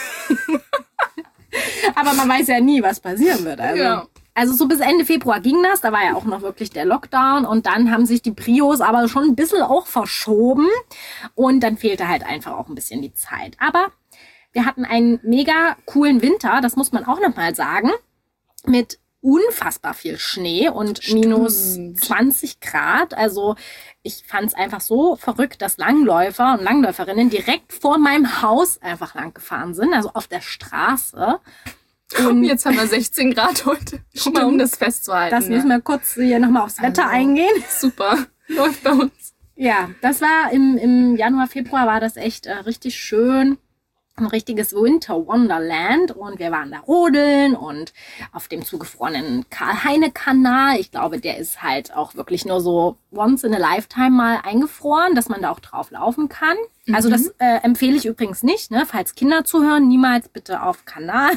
Speaker 2: Aber man weiß ja nie, was passieren wird. Also so bis Ende Februar ging das, da war ja auch noch wirklich der Lockdown und dann haben sich die Prios aber schon ein bisschen auch verschoben und dann fehlte halt einfach auch ein bisschen die Zeit. Aber wir hatten einen mega coolen Winter, das muss man auch nochmal sagen, mit unfassbar viel Schnee und minus 20 Grad. Also ich fand es einfach so verrückt, dass Langläufer und Langläuferinnen direkt vor meinem Haus einfach lang gefahren sind, also auf der Straße.
Speaker 1: Und jetzt haben wir 16 Grad heute. Schon mal, um das festzuhalten.
Speaker 2: Das müssen wir kurz hier nochmal aufs Wetter eingehen.
Speaker 1: Super, läuft bei uns.
Speaker 2: Ja, das war im Januar, Februar war das echt richtig schön. Ein richtiges Winter Wonderland und wir waren da rodeln und auf dem zugefrorenen Karl-Heine-Kanal. Ich glaube, der ist halt auch wirklich nur so once in a lifetime mal eingefroren, dass man da auch drauf laufen kann. Also das empfehle ich übrigens nicht, ne? Falls Kinder zuhören, niemals bitte auf Kanal.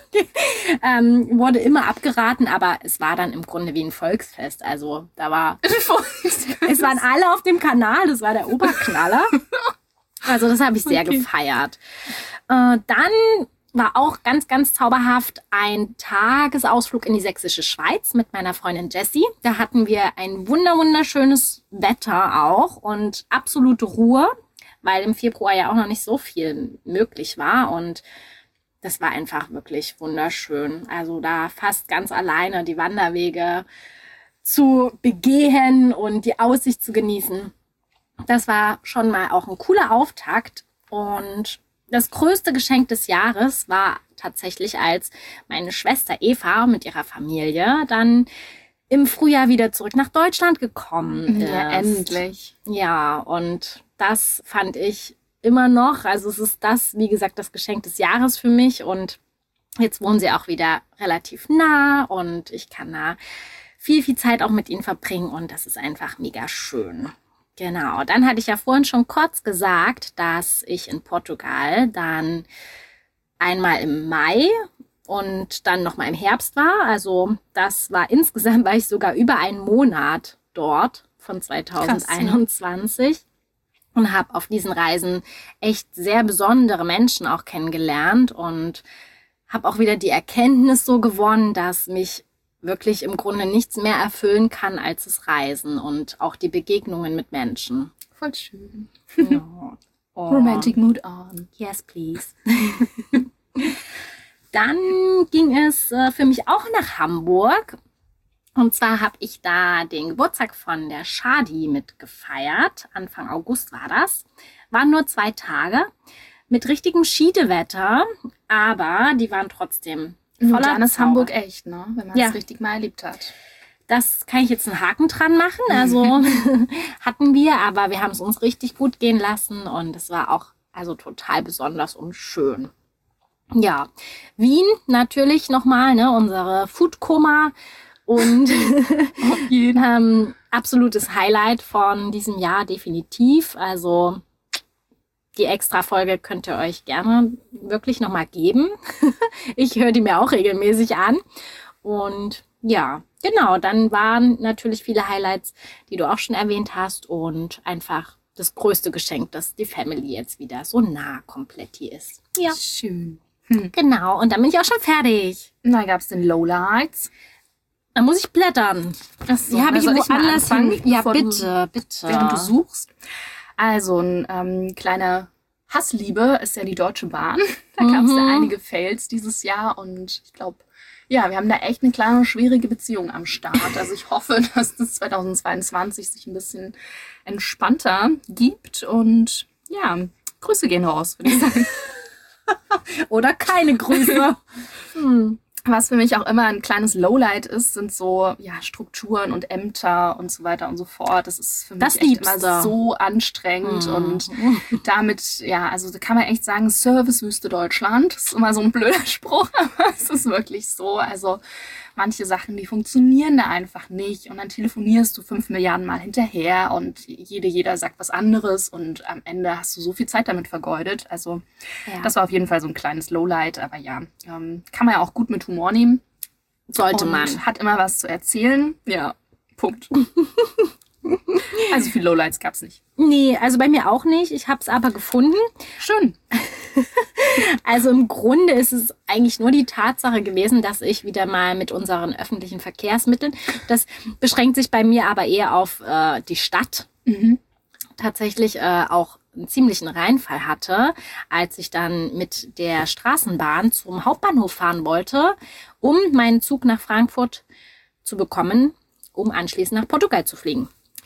Speaker 2: Wurde immer abgeraten, aber es war dann im Grunde wie ein Volksfest. Also da war, es waren alle auf dem Kanal, das war der Oberknaller. Also das habe ich sehr gefeiert. Dann war auch ganz, ganz zauberhaft ein Tagesausflug in die sächsische Schweiz mit meiner Freundin Jessie. Da hatten wir ein wunderschönes Wetter auch und absolute Ruhe, weil im Februar ja auch noch nicht so viel möglich war und das war einfach wirklich wunderschön. Also da fast ganz alleine die Wanderwege zu begehen und die Aussicht zu genießen. Das war schon mal auch ein cooler Auftakt. Und das größte Geschenk des Jahres war tatsächlich, als meine Schwester Eva mit ihrer Familie dann im Frühjahr wieder zurück nach Deutschland gekommen ist.
Speaker 1: Ja, endlich.
Speaker 2: Ja, und das fand ich immer noch, also es ist das, wie gesagt, das Geschenk des Jahres für mich und jetzt wohnen sie auch wieder relativ nah und ich kann da viel Zeit auch mit ihnen verbringen und das ist einfach mega schön. Genau, dann hatte ich ja vorhin schon kurz gesagt, dass ich in Portugal dann einmal im Mai und dann nochmal im Herbst war. Also das war insgesamt, war ich sogar über einen Monat dort von 2021. Krass, und habe auf diesen Reisen echt sehr besondere Menschen auch kennengelernt und habe auch wieder die Erkenntnis so gewonnen, dass mich wirklich im Grunde nichts mehr erfüllen kann als das Reisen und auch die Begegnungen mit Menschen.
Speaker 1: Voll schön.
Speaker 2: Ja. Oh.
Speaker 1: Romantic mood on.
Speaker 2: Yes, please. Dann ging es für mich auch nach Hamburg. Und zwar habe ich da den Geburtstag von der Shadi mitgefeiert. Anfang August war das. Waren nur 2 Tage mit richtigem Schiedewetter, aber die waren trotzdem voller
Speaker 1: Dann ist
Speaker 2: Zauber.
Speaker 1: Hamburg echt, ne? Wenn man es
Speaker 2: Ja.
Speaker 1: richtig mal erlebt hat.
Speaker 2: Das kann ich jetzt einen Haken dran machen. Also hatten wir, aber wir haben es uns richtig gut gehen lassen und es war auch also total besonders und schön. Ja, Wien natürlich nochmal, ne, unsere Foodkoma und absolutes Highlight von diesem Jahr definitiv. Also die Extra-Folge könnt ihr euch gerne wirklich nochmal geben. Ich höre die mir auch regelmäßig an. Und ja, genau, dann waren natürlich viele Highlights, die du auch schon erwähnt hast. Und einfach das größte Geschenk, dass die Family jetzt wieder so nah komplett hier ist. Ja,
Speaker 1: Schön.
Speaker 2: genau. Und dann bin ich auch schon fertig.
Speaker 1: Da gab es den Lowlights.
Speaker 2: Dann muss ich blättern.
Speaker 1: Achso,
Speaker 2: Die habe ich
Speaker 1: soll mal
Speaker 2: woanders
Speaker 1: anfangen,
Speaker 2: hin. Ja,
Speaker 1: bevor du-
Speaker 2: bitte.
Speaker 1: Während du suchst. Also, ein kleine Hassliebe ist ja die Deutsche Bahn. Da gab es ja einige Fails dieses Jahr und ich glaube, ja, wir haben da echt eine kleine schwierige Beziehung am Start. Also ich hoffe, dass das 2022 sich ein bisschen entspannter gibt und ja, Grüße gehen raus, würde ich sagen.
Speaker 2: Oder keine Grüße.
Speaker 1: Was für mich auch immer ein kleines Lowlight ist, sind so ja, Strukturen und Ämter und so weiter und so fort. Das ist für mich
Speaker 2: Das
Speaker 1: echt
Speaker 2: liebst
Speaker 1: immer
Speaker 2: du.
Speaker 1: so anstrengend und damit, ja, also da kann man echt sagen, Servicewüste Deutschland. Das ist immer so ein blöder Spruch, aber es ist wirklich so. Also manche Sachen, die funktionieren da einfach nicht und dann telefonierst du 5 Milliarden Mal hinterher und jeder sagt was anderes und am Ende hast du so viel Zeit damit vergeudet. Also
Speaker 2: Ja.
Speaker 1: das war auf jeden Fall so ein kleines Lowlight, aber ja, kann man ja auch gut mit Humor nehmen.
Speaker 2: Sollte
Speaker 1: Und
Speaker 2: man.
Speaker 1: hat immer was zu erzählen. Ja, Punkt. Also viele Lowlights gab's nicht.
Speaker 2: Nee, also bei mir auch nicht. Ich habe es aber gefunden.
Speaker 1: Schön.
Speaker 2: Also im Grunde ist es eigentlich nur die Tatsache gewesen, dass ich wieder mal mit unseren öffentlichen Verkehrsmitteln, das beschränkt sich bei mir aber eher auf die Stadt, tatsächlich auch einen ziemlichen Reinfall hatte, als ich dann mit der Straßenbahn zum Hauptbahnhof fahren wollte, um meinen Zug nach Frankfurt zu bekommen, um anschließend nach Portugal zu fliegen.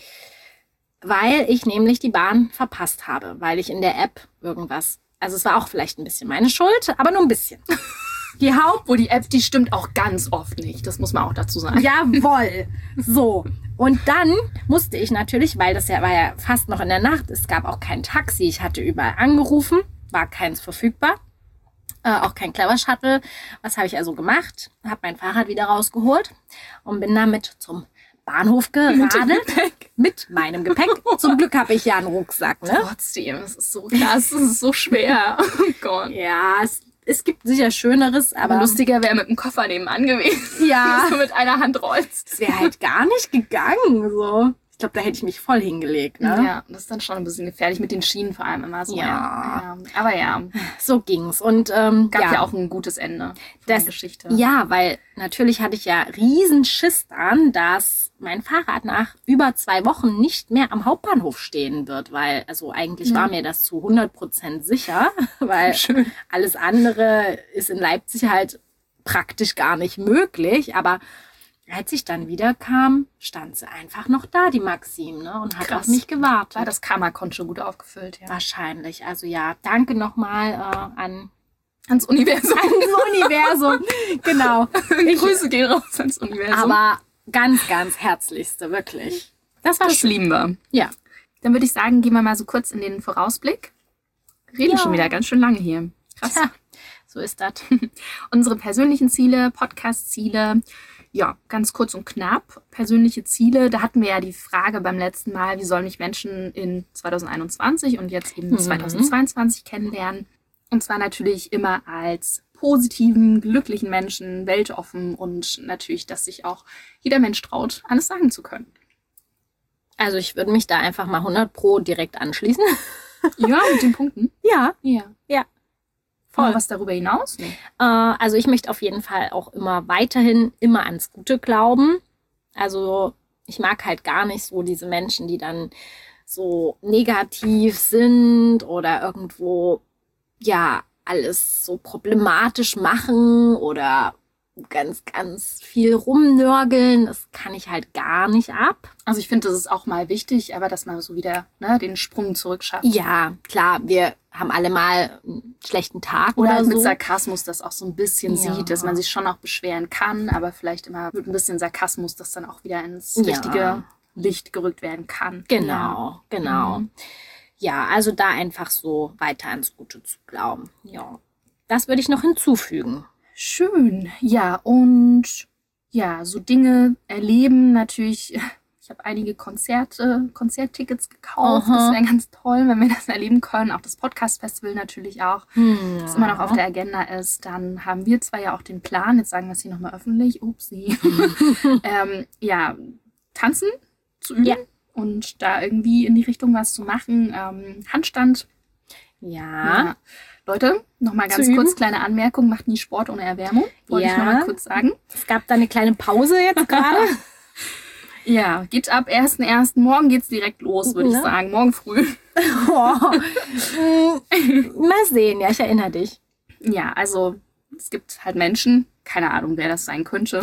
Speaker 2: Weil ich nämlich die Bahn verpasst habe, weil ich in der App irgendwas, also es war auch vielleicht ein bisschen meine Schuld, aber nur ein bisschen. Die
Speaker 1: Wo die App, die stimmt auch ganz oft nicht. Das muss man auch dazu sagen.
Speaker 2: Jawohl. So. Und dann musste ich natürlich, weil das ja war ja fast noch in der Nacht, es gab auch kein Taxi, ich hatte überall angerufen, war keins verfügbar, auch kein Clever Shuttle. Was habe ich also gemacht? Habe mein Fahrrad wieder rausgeholt und bin damit zum Bahnhof geradelt mit meinem Gepäck. Zum Glück habe ich ja einen Rucksack, ne?
Speaker 1: Trotzdem, es ist so krass, es ist so schwer. Oh Gott.
Speaker 2: Ja, es gibt sicher Schöneres, aber
Speaker 1: Aber lustiger wäre mit dem Koffer nebenan gewesen.
Speaker 2: Ja.
Speaker 1: Dass du mit einer Hand rollst.
Speaker 2: es wäre halt gar nicht gegangen. So. Ich glaube, da hätte ich mich voll hingelegt. Ne?
Speaker 1: Ja, das ist dann schon ein bisschen gefährlich mit den Schienen vor allem immer so.
Speaker 2: Ja.
Speaker 1: Aber ja,
Speaker 2: So ging's. Und
Speaker 1: gab ja auch ein gutes Ende von der Geschichte.
Speaker 2: Ja, weil natürlich hatte ich ja riesen Schiss dann, dass mein Fahrrad nach über 2 Wochen nicht mehr am Hauptbahnhof stehen wird, weil, also eigentlich war mir das zu 100% sicher, weil
Speaker 1: Schön.
Speaker 2: alles andere ist in Leipzig halt praktisch gar nicht möglich, aber als ich dann wieder kam, stand sie einfach noch da, die Maxim, ne, und hat
Speaker 1: Krass.
Speaker 2: auf mich gewartet.
Speaker 1: War das Karma-Konto gut aufgefüllt, ja.
Speaker 2: Wahrscheinlich. Also ja, danke nochmal
Speaker 1: Ans Universum.
Speaker 2: ans Universum. Genau.
Speaker 1: Grüße gehen raus ans Universum.
Speaker 2: Aber ganz, ganz herzlichste, wirklich. Das war
Speaker 1: das
Speaker 2: schön.
Speaker 1: lieben wir.
Speaker 2: Ja.
Speaker 1: Dann würde ich sagen, gehen wir mal so kurz in den Vorausblick. Reden
Speaker 2: Ja.
Speaker 1: schon wieder ganz schön lange hier. Krass.
Speaker 2: Tja, so ist das.
Speaker 1: Unsere persönlichen Ziele, Podcast-Ziele. Ja, ganz kurz und knapp. Persönliche Ziele. Da hatten wir ja die Frage beim letzten Mal, wie sollen mich Menschen in 2021 und jetzt eben 2022 kennenlernen? Und zwar natürlich immer als positiven, glücklichen Menschen, weltoffen und natürlich, dass sich auch jeder Mensch traut, alles sagen zu können.
Speaker 2: Also ich würde mich da einfach mal 100 Pro direkt anschließen.
Speaker 1: Ja, mit den Punkten.
Speaker 2: Ja,
Speaker 1: Ja.
Speaker 2: ja.
Speaker 1: Voll. Was darüber hinaus? Nee.
Speaker 2: Also ich möchte auf jeden Fall auch immer weiterhin immer ans Gute glauben. Also ich mag halt gar nicht so diese Menschen, die dann so negativ sind oder irgendwo ja alles so problematisch machen oder ganz, ganz viel rumnörgeln. Das kann ich halt gar nicht ab.
Speaker 1: Also ich finde, das ist auch mal wichtig, aber dass man so wieder den Sprung zurückschafft.
Speaker 2: Ja, klar, wir haben alle mal einen schlechten Tag oder
Speaker 1: halt
Speaker 2: so.
Speaker 1: Mit Sarkasmus das auch so ein bisschen sieht, dass man sich schon auch beschweren kann, aber vielleicht immer mit ein bisschen Sarkasmus, das dann auch wieder ins richtige Licht gerückt werden kann.
Speaker 2: Genau. Ja, also da einfach so weiter ans Gute zu glauben. Ja, das würde ich noch hinzufügen.
Speaker 1: Schön. Ja, und ja, so Dinge erleben natürlich. Ich habe einige Konzerttickets gekauft. Das wäre ganz toll, wenn wir das erleben können. Auch das Podcast-Festival natürlich auch, das immer noch auf der Agenda ist. Dann haben wir zwar ja auch den Plan, jetzt sagen wir es hier nochmal öffentlich, upsie, tanzen zu üben und da irgendwie in die Richtung was zu machen. Handstand.
Speaker 2: Ja.
Speaker 1: Leute, nochmal ganz kurz, kleine Anmerkung, macht nie Sport ohne Erwärmung. Wollte ich nochmal kurz sagen.
Speaker 2: Es gab da eine kleine Pause jetzt gerade.
Speaker 1: Ja, geht ab 1.1. Morgen geht's direkt los, würde ich sagen. Morgen früh.
Speaker 2: Mal sehen, ja, ich erinnere dich.
Speaker 1: Ja, also es gibt halt Menschen, keine Ahnung, wer das sein könnte,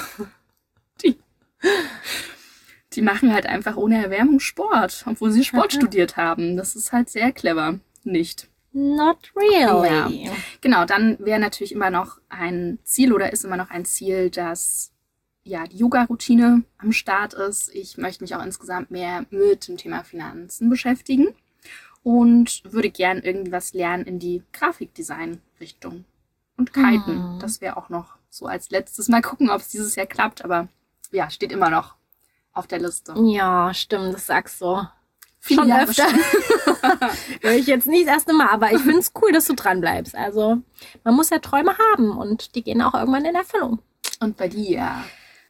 Speaker 1: die machen halt einfach ohne Erwärmung Sport, obwohl sie Sport studiert haben. Das ist halt sehr clever. Nicht.
Speaker 2: Not really.
Speaker 1: Ja. Genau, dann wäre natürlich immer noch ein Ziel oder ist immer noch ein Ziel, dass die Yoga-Routine am Start ist. Ich möchte mich auch insgesamt mehr mit dem Thema Finanzen beschäftigen und würde gern irgendwie was lernen in die Grafikdesign-Richtung. Und Kiten, das wäre auch noch so als letztes. Mal gucken, ob es dieses Jahr klappt, aber ja, steht immer noch auf der Liste.
Speaker 2: Ja, stimmt, das sagst du.
Speaker 1: Viele
Speaker 2: Schon
Speaker 1: Jahre
Speaker 2: öfter. Höre ich jetzt nicht das erste Mal, aber ich finde es cool, dass du dran bleibst. Also man muss ja Träume haben und die gehen auch irgendwann in Erfüllung.
Speaker 1: Und bei dir?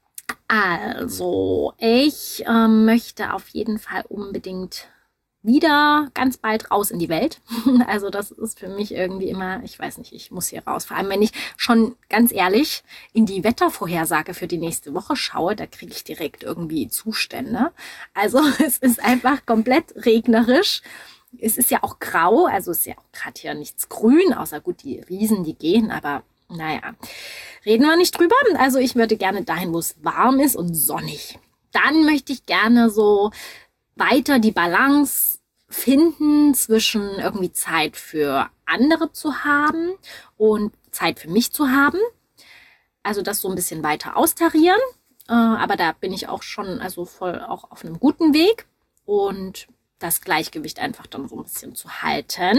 Speaker 2: Also ich möchte auf jeden Fall unbedingt wieder ganz bald raus in die Welt. Also das ist für mich irgendwie immer, ich weiß nicht, ich muss hier raus. Vor allem, wenn ich schon ganz ehrlich in die Wettervorhersage für die nächste Woche schaue, da kriege ich direkt irgendwie Zustände. Also es ist einfach komplett regnerisch. Es ist ja auch grau, also es ist ja auch gerade hier nichts grün, außer gut, die Riesen, die gehen, aber naja, reden wir nicht drüber. Also ich würde gerne dahin, wo es warm ist und sonnig. Dann möchte ich gerne so weiter die Balance finden zwischen irgendwie Zeit für andere zu haben und Zeit für mich zu haben. Also das so ein bisschen weiter austarieren. Aber da bin ich auch schon voll auch auf einem guten Weg. Und das Gleichgewicht einfach dann so ein bisschen zu halten.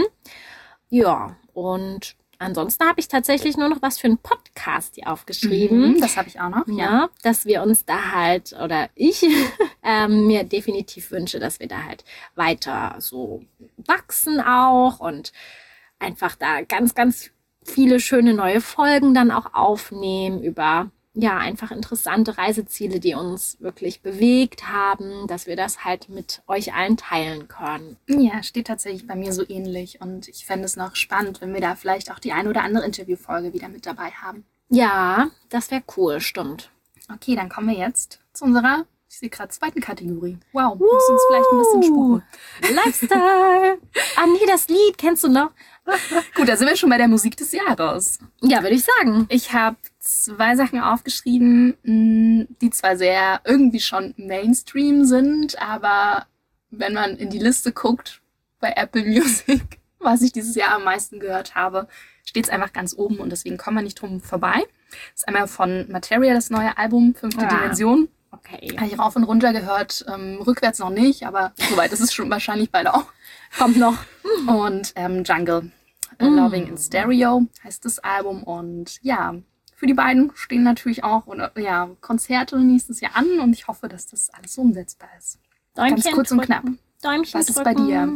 Speaker 2: Ja, und ansonsten habe ich tatsächlich nur noch was für einen Podcast hier aufgeschrieben.
Speaker 1: Das habe ich auch noch.
Speaker 2: Ja, dass wir uns da halt, oder ich mir definitiv wünsche, dass wir da halt weiter so wachsen auch und einfach da ganz, ganz viele schöne neue Folgen dann auch aufnehmen über einfach interessante Reiseziele, die uns wirklich bewegt haben, dass wir das halt mit euch allen teilen können.
Speaker 1: Ja, steht tatsächlich bei mir so ähnlich und ich fände es noch spannend, wenn wir da vielleicht auch die eine oder andere Interviewfolge wieder mit dabei haben.
Speaker 2: Ja, das wäre cool, stimmt.
Speaker 1: Okay, dann kommen wir jetzt zu unserer, ich sehe gerade, zweiten Kategorie. Wow, muss uns vielleicht ein bisschen sputen.
Speaker 2: Lifestyle. Nee, das Lied kennst du noch?
Speaker 1: Gut, da sind wir schon bei der Musik des Jahres.
Speaker 2: Ja, würde ich sagen.
Speaker 1: Ich habe 2 Sachen aufgeschrieben, die zwar sehr irgendwie schon Mainstream sind, aber wenn man in die Liste guckt bei Apple Music, was ich dieses Jahr am meisten gehört habe, steht es einfach ganz oben und deswegen kommen wir nicht drum vorbei. Das ist einmal von Materia, das neue Album, 5. Dimension.
Speaker 2: Okay.
Speaker 1: Habe ich rauf und runter gehört, rückwärts noch nicht, aber soweit ist es schon wahrscheinlich beide auch.
Speaker 2: Kommt noch.
Speaker 1: Und Jungle, Loving in Stereo heißt das Album und ja, für die beiden stehen natürlich auch Konzerte nächstes Jahr an und ich hoffe, dass das alles so umsetzbar ist.
Speaker 2: Däumchen
Speaker 1: ganz kurz
Speaker 2: drücken.
Speaker 1: und knapp.
Speaker 2: Däumchen
Speaker 1: Was ist
Speaker 2: drücken.
Speaker 1: bei dir?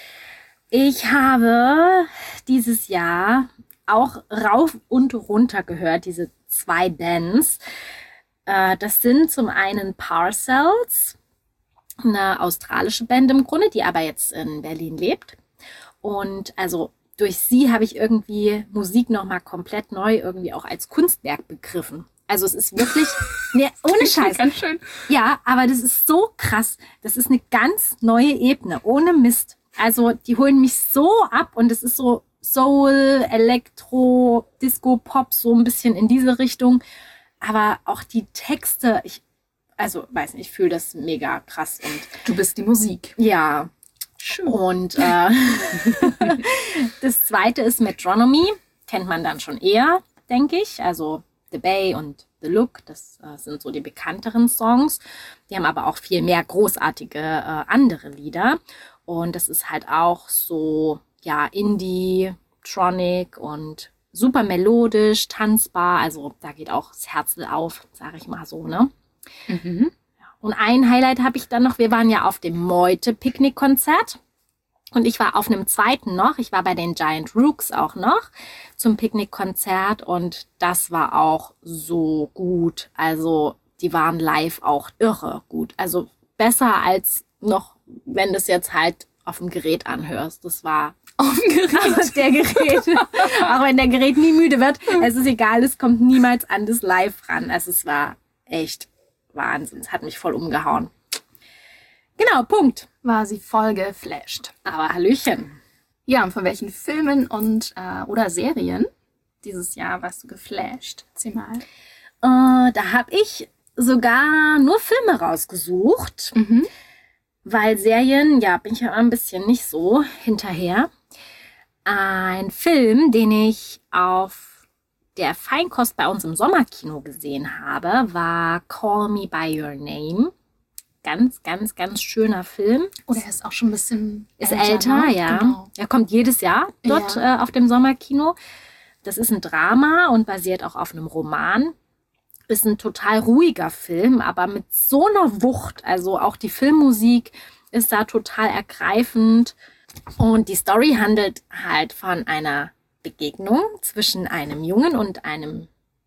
Speaker 2: Ich habe dieses Jahr auch rauf und runter gehört, diese 2 Bands. Das sind zum einen Parcels, eine australische Band im Grunde, die aber jetzt in Berlin lebt. Und also durch sie habe ich irgendwie Musik nochmal komplett neu irgendwie auch als Kunstwerk begriffen. Also es ist wirklich, ne, ohne Scheiß.
Speaker 1: Ganz schön.
Speaker 2: Ja, aber das ist so krass. Das ist eine ganz neue Ebene, ohne Mist. Also die holen mich so ab und es ist so Soul, Elektro, Disco, Pop, so ein bisschen in diese Richtung. Aber auch die Texte, weiß nicht, ich fühle das mega krass. Und
Speaker 1: du bist die Musik.
Speaker 2: ja,
Speaker 1: Schön.
Speaker 2: und das zweite ist Metronomy. Kennt man dann schon eher, denke ich. Also The Bay und The Look, das sind so die bekannteren Songs. Die haben aber auch viel mehr großartige andere Lieder. Und das ist halt auch so, ja, Indie-Tronic und super melodisch, tanzbar. Also da geht auch das Herzl auf, sage ich mal so, ne?
Speaker 1: Mhm.
Speaker 2: Und ein Highlight habe ich dann noch, wir waren ja auf dem Meute-Picknick-Konzert und ich war auf einem zweiten noch, ich war bei den Giant Rooks auch noch zum Picknick-Konzert und das war auch so gut. Also die waren live auch irre gut. Also besser als noch, wenn du es jetzt halt auf dem Gerät anhörst. Das war
Speaker 1: Auf dem Gerät.
Speaker 2: der Gerät. Auch wenn der Gerät nie müde wird, es ist egal, es kommt niemals an das Live ran. Also es war echt Wahnsinn. Es hat mich voll umgehauen. Genau, Punkt.
Speaker 1: War sie voll geflasht.
Speaker 2: Aber Hallöchen.
Speaker 1: Ja, und von welchen Filmen und oder Serien dieses Jahr warst du geflasht? Erzähl mal.
Speaker 2: Da habe ich sogar nur Filme rausgesucht,
Speaker 1: Mhm.
Speaker 2: weil Serien, ja, bin ich ja ein bisschen nicht so hinterher. Ein Film, den ich auf der Feinkost bei uns im Sommerkino gesehen habe, war Call Me By Your Name. Ganz, ganz, ganz schöner Film.
Speaker 1: Oder er ist auch schon ein bisschen
Speaker 2: Ist älter,
Speaker 1: ne?
Speaker 2: ja.
Speaker 1: Genau.
Speaker 2: Er kommt jedes Jahr dort auf dem Sommerkino. Das ist ein Drama und basiert auch auf einem Roman. Ist ein total ruhiger Film, aber mit so einer Wucht. Also auch die Filmmusik ist da total ergreifend. Und die Story handelt halt von einer Begegnung zwischen einem Jungen und einem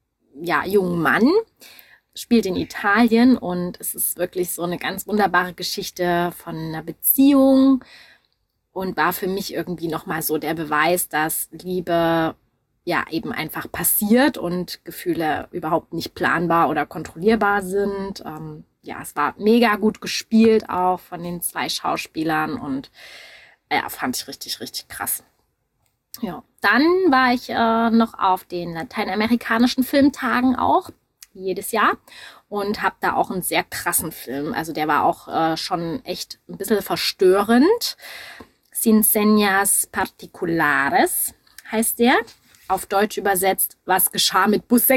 Speaker 2: jungen Mann. Spielt in Italien und es ist wirklich so eine ganz wunderbare Geschichte von einer Beziehung und war für mich irgendwie nochmal so der Beweis, dass Liebe ja eben einfach passiert und Gefühle überhaupt nicht planbar oder kontrollierbar sind. Es war mega gut gespielt auch von den 2 Schauspielern und fand ich richtig, richtig krass. Ja, dann war ich noch auf den lateinamerikanischen Filmtagen auch, jedes Jahr, und habe da auch einen sehr krassen Film. Also der war auch schon echt ein bisschen verstörend. Sin Señas Particulares heißt der. Auf Deutsch übersetzt, was geschah mit Bus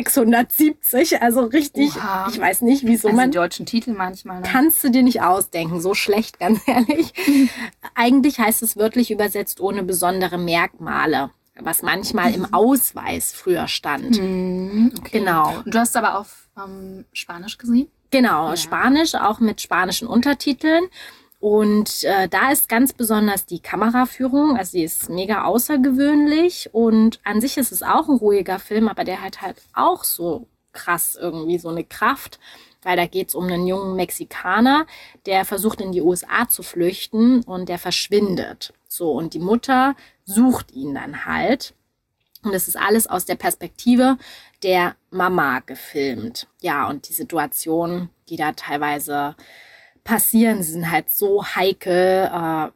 Speaker 2: 670? Also richtig,
Speaker 1: Oha.
Speaker 2: Ich weiß nicht, wieso
Speaker 1: Also
Speaker 2: man...
Speaker 1: die deutschen Titel manchmal. Ne?
Speaker 2: Kannst du dir nicht ausdenken, so schlecht, ganz ehrlich. Eigentlich heißt es wörtlich übersetzt ohne besondere Merkmale, was manchmal im Ausweis früher stand.
Speaker 1: Okay.
Speaker 2: Genau.
Speaker 1: Und du hast aber auf Spanisch gesehen?
Speaker 2: Genau,
Speaker 1: Ja.
Speaker 2: Spanisch, auch mit spanischen Untertiteln. Und da ist ganz besonders die Kameraführung, also die ist mega außergewöhnlich und an sich ist es auch ein ruhiger Film, aber der hat halt auch so krass irgendwie so eine Kraft, weil da geht es um einen jungen Mexikaner, der versucht in die USA zu flüchten und der verschwindet. So, und die Mutter sucht ihn dann halt. Und es ist alles aus der Perspektive der Mama gefilmt. Ja, und die Situationen, die da teilweise passieren, sie sind halt so heikel.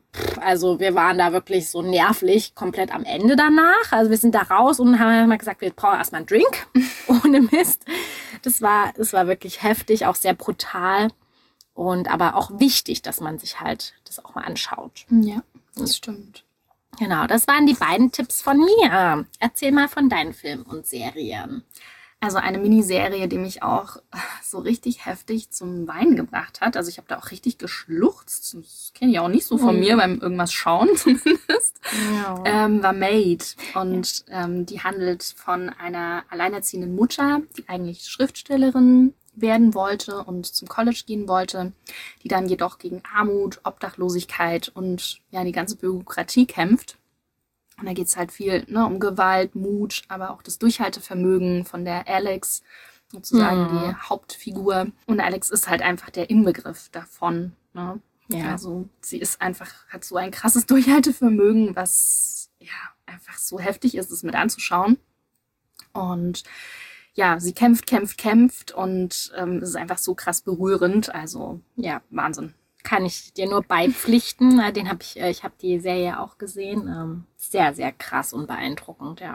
Speaker 2: Also wir waren da wirklich so nervlich komplett am Ende danach. Also wir sind da raus und haben mal gesagt, wir brauchen erstmal einen Drink. Ohne Mist. Das war wirklich heftig, auch sehr brutal. Und aber auch wichtig, dass man sich halt das auch mal anschaut.
Speaker 1: Ja, das stimmt.
Speaker 2: Genau, das waren die beiden Tipps von mir. Erzähl mal von deinen Filmen und Serien.
Speaker 1: Also eine Miniserie, die mich auch so richtig heftig zum Weinen gebracht hat. Also ich habe da auch richtig geschluchzt. Das kenne ich auch nicht so von mir beim irgendwas schauen zumindest.
Speaker 2: Ja.
Speaker 1: War Made. Und die handelt von einer alleinerziehenden Mutter, die eigentlich Schriftstellerin werden wollte und zum College gehen wollte, die dann jedoch gegen Armut, Obdachlosigkeit und ja die ganze Bürokratie kämpft. Und da geht es halt viel um Gewalt, Mut, aber auch das Durchhaltevermögen von der Alex, sozusagen die Hauptfigur. Und Alex ist halt einfach der Inbegriff davon. Ne?
Speaker 2: Ja.
Speaker 1: Also sie ist einfach, hat so ein krasses Durchhaltevermögen, was ja einfach so heftig ist, es mit anzuschauen. Und ja, sie kämpft und es ist einfach so krass berührend. Also ja, Wahnsinn.
Speaker 2: Kann ich dir nur beipflichten. Ich habe die Serie auch gesehen. Sehr, sehr krass und beeindruckend, ja.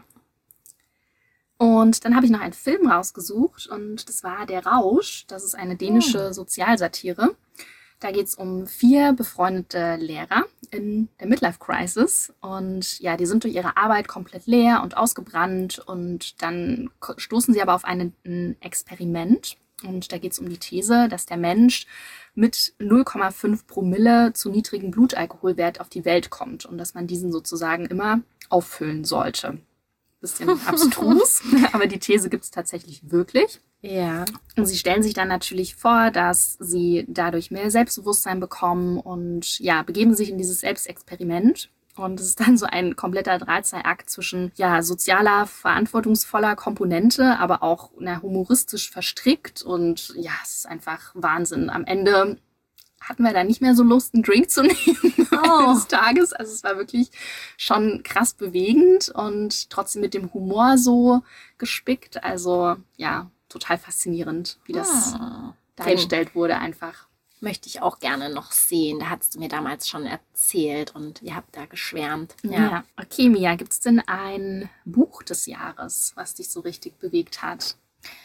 Speaker 1: Und dann habe ich noch einen Film rausgesucht und das war Der Rausch. Das ist eine dänische Sozialsatire. Da geht es um 4 befreundete Lehrer in der Midlife-Crisis. Und ja, die sind durch ihre Arbeit komplett leer und ausgebrannt. Und dann stoßen sie aber auf ein Experiment. Und da geht es um die These, dass der Mensch mit 0,5 Promille zu niedrigem Blutalkoholwert auf die Welt kommt. Und dass man diesen sozusagen immer auffüllen sollte. Bisschen abstrus, aber die These gibt es tatsächlich wirklich.
Speaker 2: Ja.
Speaker 1: Und sie stellen sich dann natürlich vor, dass sie dadurch mehr Selbstbewusstsein bekommen und ja, begeben sich in dieses Selbstexperiment. Und es ist dann so ein kompletter Drahtseilakt zwischen ja, sozialer, verantwortungsvoller Komponente, aber auch humoristisch verstrickt. Und ja, es ist einfach Wahnsinn. Am Ende hatten wir da nicht mehr so Lust, einen Drink zu nehmen des Tages. Also es war wirklich schon krass bewegend und trotzdem mit dem Humor so gespickt. Also ja, total faszinierend, wie das dargestellt wurde einfach.
Speaker 2: Möchte ich auch gerne noch sehen. Da hast du mir damals schon erzählt und ihr habt da geschwärmt.
Speaker 1: Ja. Okay, Mia, gibt es denn ein Buch des Jahres, was dich so richtig bewegt hat?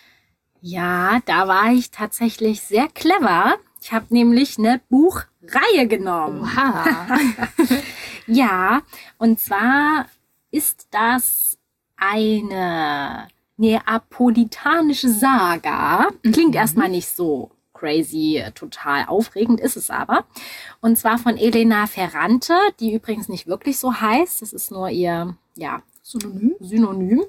Speaker 2: Ja, da war ich tatsächlich sehr clever. Ich habe nämlich eine Buchreihe genommen.
Speaker 1: Oha.
Speaker 2: Ja, und zwar ist das eine neapolitanische Saga. Klingt erstmal nicht so crazy, total aufregend, ist es aber. Und zwar von Elena Ferrante, die übrigens nicht wirklich so heißt. Das ist nur ihr Synonym.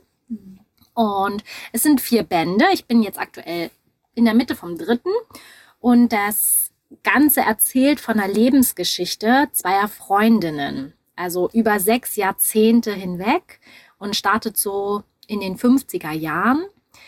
Speaker 2: Und es sind 4 Bände. Ich bin jetzt aktuell in der Mitte vom 3. Und das Ganze erzählt von der Lebensgeschichte zweier Freundinnen. Also über 6 Jahrzehnte hinweg und startet so in den 50er Jahren.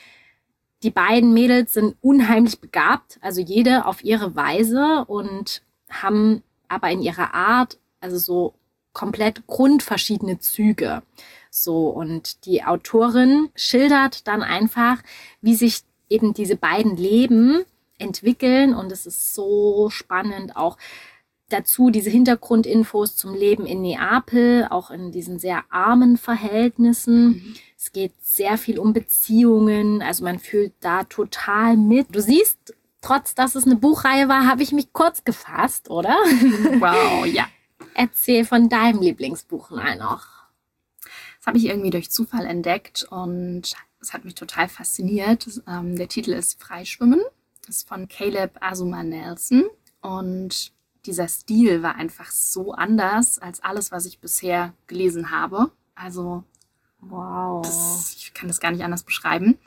Speaker 2: Die beiden Mädels sind unheimlich begabt, also jede auf ihre Weise und haben aber in ihrer Art also so komplett grundverschiedene Züge. So, und die Autorin schildert dann einfach, wie sich eben diese beiden Leben entwickeln und es ist so spannend auch dazu diese Hintergrundinfos zum Leben in Neapel, auch in diesen sehr armen Verhältnissen. Es geht sehr viel um Beziehungen, also man fühlt da total mit. Du siehst, trotz dass es eine Buchreihe war, habe ich mich kurz gefasst, oder?
Speaker 1: Wow, ja.
Speaker 2: Erzähl von deinem Lieblingsbuch mal noch.
Speaker 1: Das habe ich irgendwie durch Zufall entdeckt und es hat mich total fasziniert. Der Titel ist Freischwimmen. Das ist von Caleb Azumah Nelson und dieser Stil war einfach so anders als alles, was ich bisher gelesen habe. Also,
Speaker 2: wow.
Speaker 1: Ich kann das gar nicht anders beschreiben.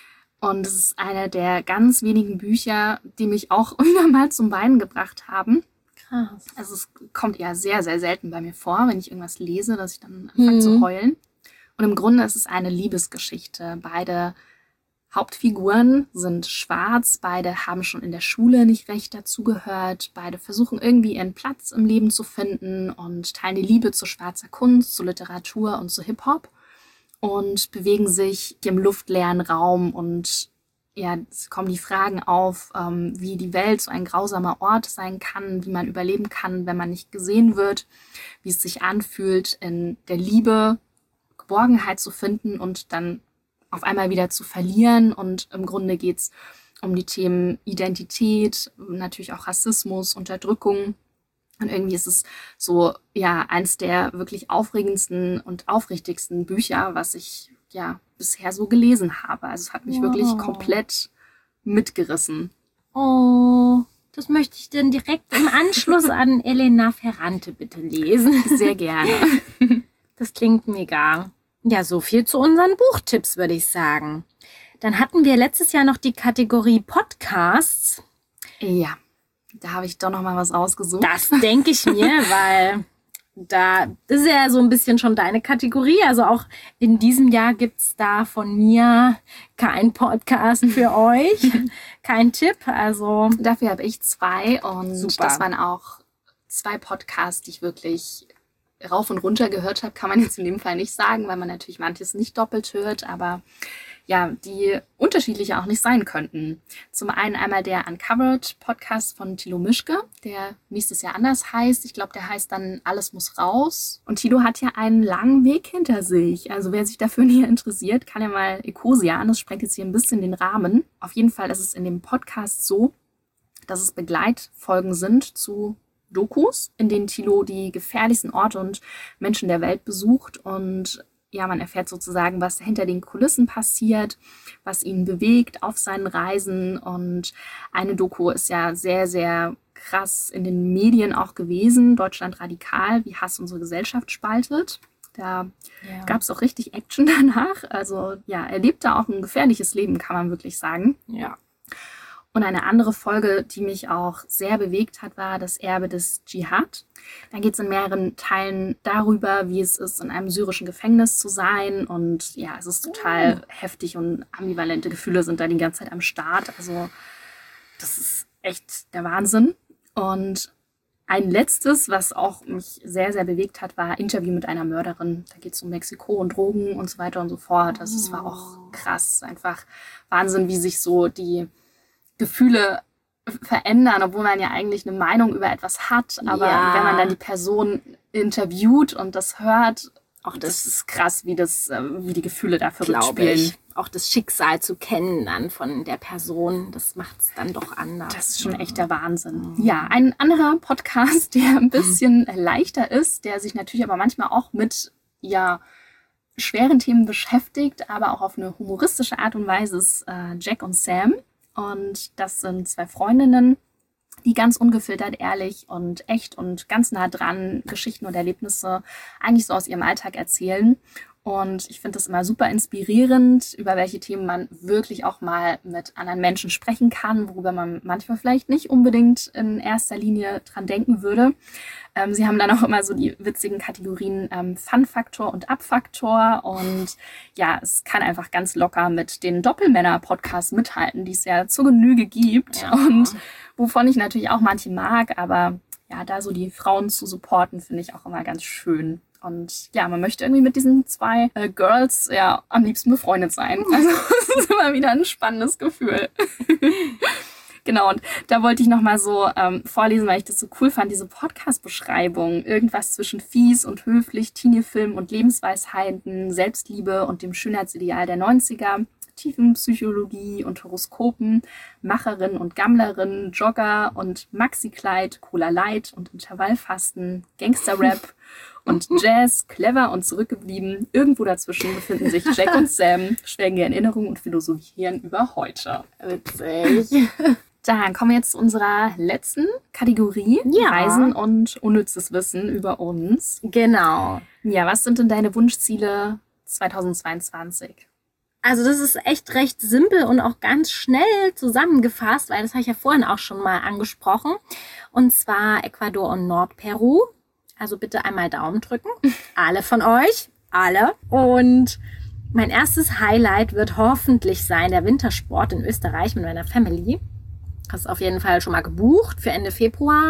Speaker 1: Und es ist eine der ganz wenigen Bücher, die mich auch wieder mal zum Weinen gebracht haben.
Speaker 2: Krass.
Speaker 1: Also es kommt eher sehr, sehr selten bei mir vor, wenn ich irgendwas lese, dass ich dann anfange zu heulen. Und im Grunde ist es eine Liebesgeschichte. Beide Hauptfiguren sind schwarz, beide haben schon in der Schule nicht recht dazugehört, beide versuchen irgendwie ihren Platz im Leben zu finden und teilen die Liebe zu schwarzer Kunst, zu Literatur und zu Hip-Hop und bewegen sich im luftleeren Raum und ja, es kommen die Fragen auf, wie die Welt so ein grausamer Ort sein kann, wie man überleben kann, wenn man nicht gesehen wird, wie es sich anfühlt, in der Liebe Geborgenheit zu finden und dann auf einmal wieder zu verlieren. Und im Grunde geht es um die Themen Identität, natürlich auch Rassismus, Unterdrückung. Und irgendwie ist es so, ja, eins der wirklich aufregendsten und aufrichtigsten Bücher, was ich ja bisher so gelesen habe. Also es hat mich wirklich komplett mitgerissen.
Speaker 2: Oh, das möchte ich dann direkt im Anschluss an Elena Ferrante bitte lesen.
Speaker 1: Sehr gerne.
Speaker 2: Das klingt mega. Ja, so viel zu unseren Buchtipps, würde ich sagen. Dann hatten wir letztes Jahr noch die Kategorie Podcasts.
Speaker 1: Ja, da habe ich doch noch mal was rausgesucht.
Speaker 2: Das denke ich mir, weil das ist ja so ein bisschen schon deine Kategorie. Also auch in diesem Jahr gibt's da von mir kein Podcast für euch, kein Tipp. Also
Speaker 1: dafür habe ich 2 und
Speaker 2: super.
Speaker 1: Das waren auch 2 Podcasts, die ich wirklich rauf und runter gehört habe, kann man jetzt in dem Fall nicht sagen, weil man natürlich manches nicht doppelt hört, aber ja, die unterschiedlich auch nicht sein könnten. Zum einen einmal der Uncovered Podcast von Thilo Mischke, der nächstes Jahr anders heißt. Ich glaube, der heißt dann Alles muss raus. Und Thilo hat ja einen langen Weg hinter sich. Also wer sich dafür näher interessiert, kann ja mal Ecosia an. Das sprengt jetzt hier ein bisschen den Rahmen. Auf jeden Fall ist es in dem Podcast so, dass es Begleitfolgen sind zu Dokus, in denen Thilo die gefährlichsten Orte und Menschen der Welt besucht und ja, man erfährt sozusagen, was hinter den Kulissen passiert, was ihn bewegt auf seinen Reisen. Und eine Doku ist ja sehr, sehr krass in den Medien auch gewesen. Deutschland radikal, wie Hass unsere Gesellschaft spaltet. Da gab es auch richtig Action danach. Also ja, er lebt da auch ein gefährliches Leben, kann man wirklich sagen.
Speaker 2: Ja.
Speaker 1: Und eine andere Folge, die mich auch sehr bewegt hat, war das Erbe des Dschihad. Da geht es in mehreren Teilen darüber, wie es ist, in einem syrischen Gefängnis zu sein. Und ja, es ist total heftig und ambivalente Gefühle sind da die ganze Zeit am Start. Also das ist echt der Wahnsinn. Und ein letztes, was auch mich sehr, sehr bewegt hat, war Interview mit einer Mörderin. Da geht es um Mexiko und Drogen und so weiter und so fort. Also es war auch krass. Einfach Wahnsinn, wie sich so die Gefühle verändern, obwohl man ja eigentlich eine Meinung über etwas hat. Aber wenn man dann die Person interviewt und das hört, auch das ist krass, wie die Gefühle da verrückt spielen.
Speaker 2: Auch das Schicksal zu kennen dann von der Person, das macht es dann doch anders.
Speaker 1: Das ist schon echt der Wahnsinn. Ja, ein anderer Podcast, der ein bisschen leichter ist, der sich natürlich aber manchmal auch mit, schweren Themen beschäftigt, aber auch auf eine humoristische Art und Weise, ist Jack und Sam. Und das sind 2 Freundinnen, die ganz ungefiltert, ehrlich und echt und ganz nah dran Geschichten und Erlebnisse eigentlich so aus ihrem Alltag erzählen. Und ich finde das immer super inspirierend, über welche Themen man wirklich auch mal mit anderen Menschen sprechen kann, worüber man manchmal vielleicht nicht unbedingt in erster Linie dran denken würde. Sie haben dann auch immer so die witzigen Kategorien Fun-Faktor und Up-Faktor. Und ja, es kann einfach ganz locker mit den Doppelmänner-Podcasts mithalten, die es ja zur Genüge gibt. Ja. Und wovon ich natürlich auch manche mag, aber ja, da so die Frauen zu supporten, finde ich auch immer ganz schön. Und ja, man möchte irgendwie mit diesen 2 Girls ja am liebsten befreundet sein. Also das ist immer wieder ein spannendes Gefühl. Genau, und da wollte ich nochmal so vorlesen, weil ich das so cool fand, diese Podcast-Beschreibung. Irgendwas zwischen fies und höflich, Teenie-Film und Lebensweisheiten, Selbstliebe und dem Schönheitsideal der 90er. Tiefenpsychologie und Horoskopen, Macherin und Gammlerin, Jogger und Maxi-Kleid, Cola Light und Intervallfasten, Gangster-Rap und Jazz, clever und zurückgeblieben. Irgendwo dazwischen befinden sich Jack und Sam, schwelgen in Erinnerungen und philosophieren über heute.
Speaker 2: Witzig.
Speaker 1: Dann kommen wir jetzt zu unserer letzten Kategorie, Reisen und unnützes Wissen über uns.
Speaker 2: Genau.
Speaker 1: Ja, was sind denn deine Wunschziele 2022?
Speaker 2: Also das ist echt recht simpel und auch ganz schnell zusammengefasst, weil das habe ich ja vorhin auch schon mal angesprochen. Und zwar Ecuador und Nordperu. Also bitte einmal Daumen drücken. Alle von euch. Alle. Und mein erstes Highlight wird hoffentlich sein der Wintersport in Österreich mit meiner Family. Das ist auf jeden Fall schon mal gebucht für Ende Februar.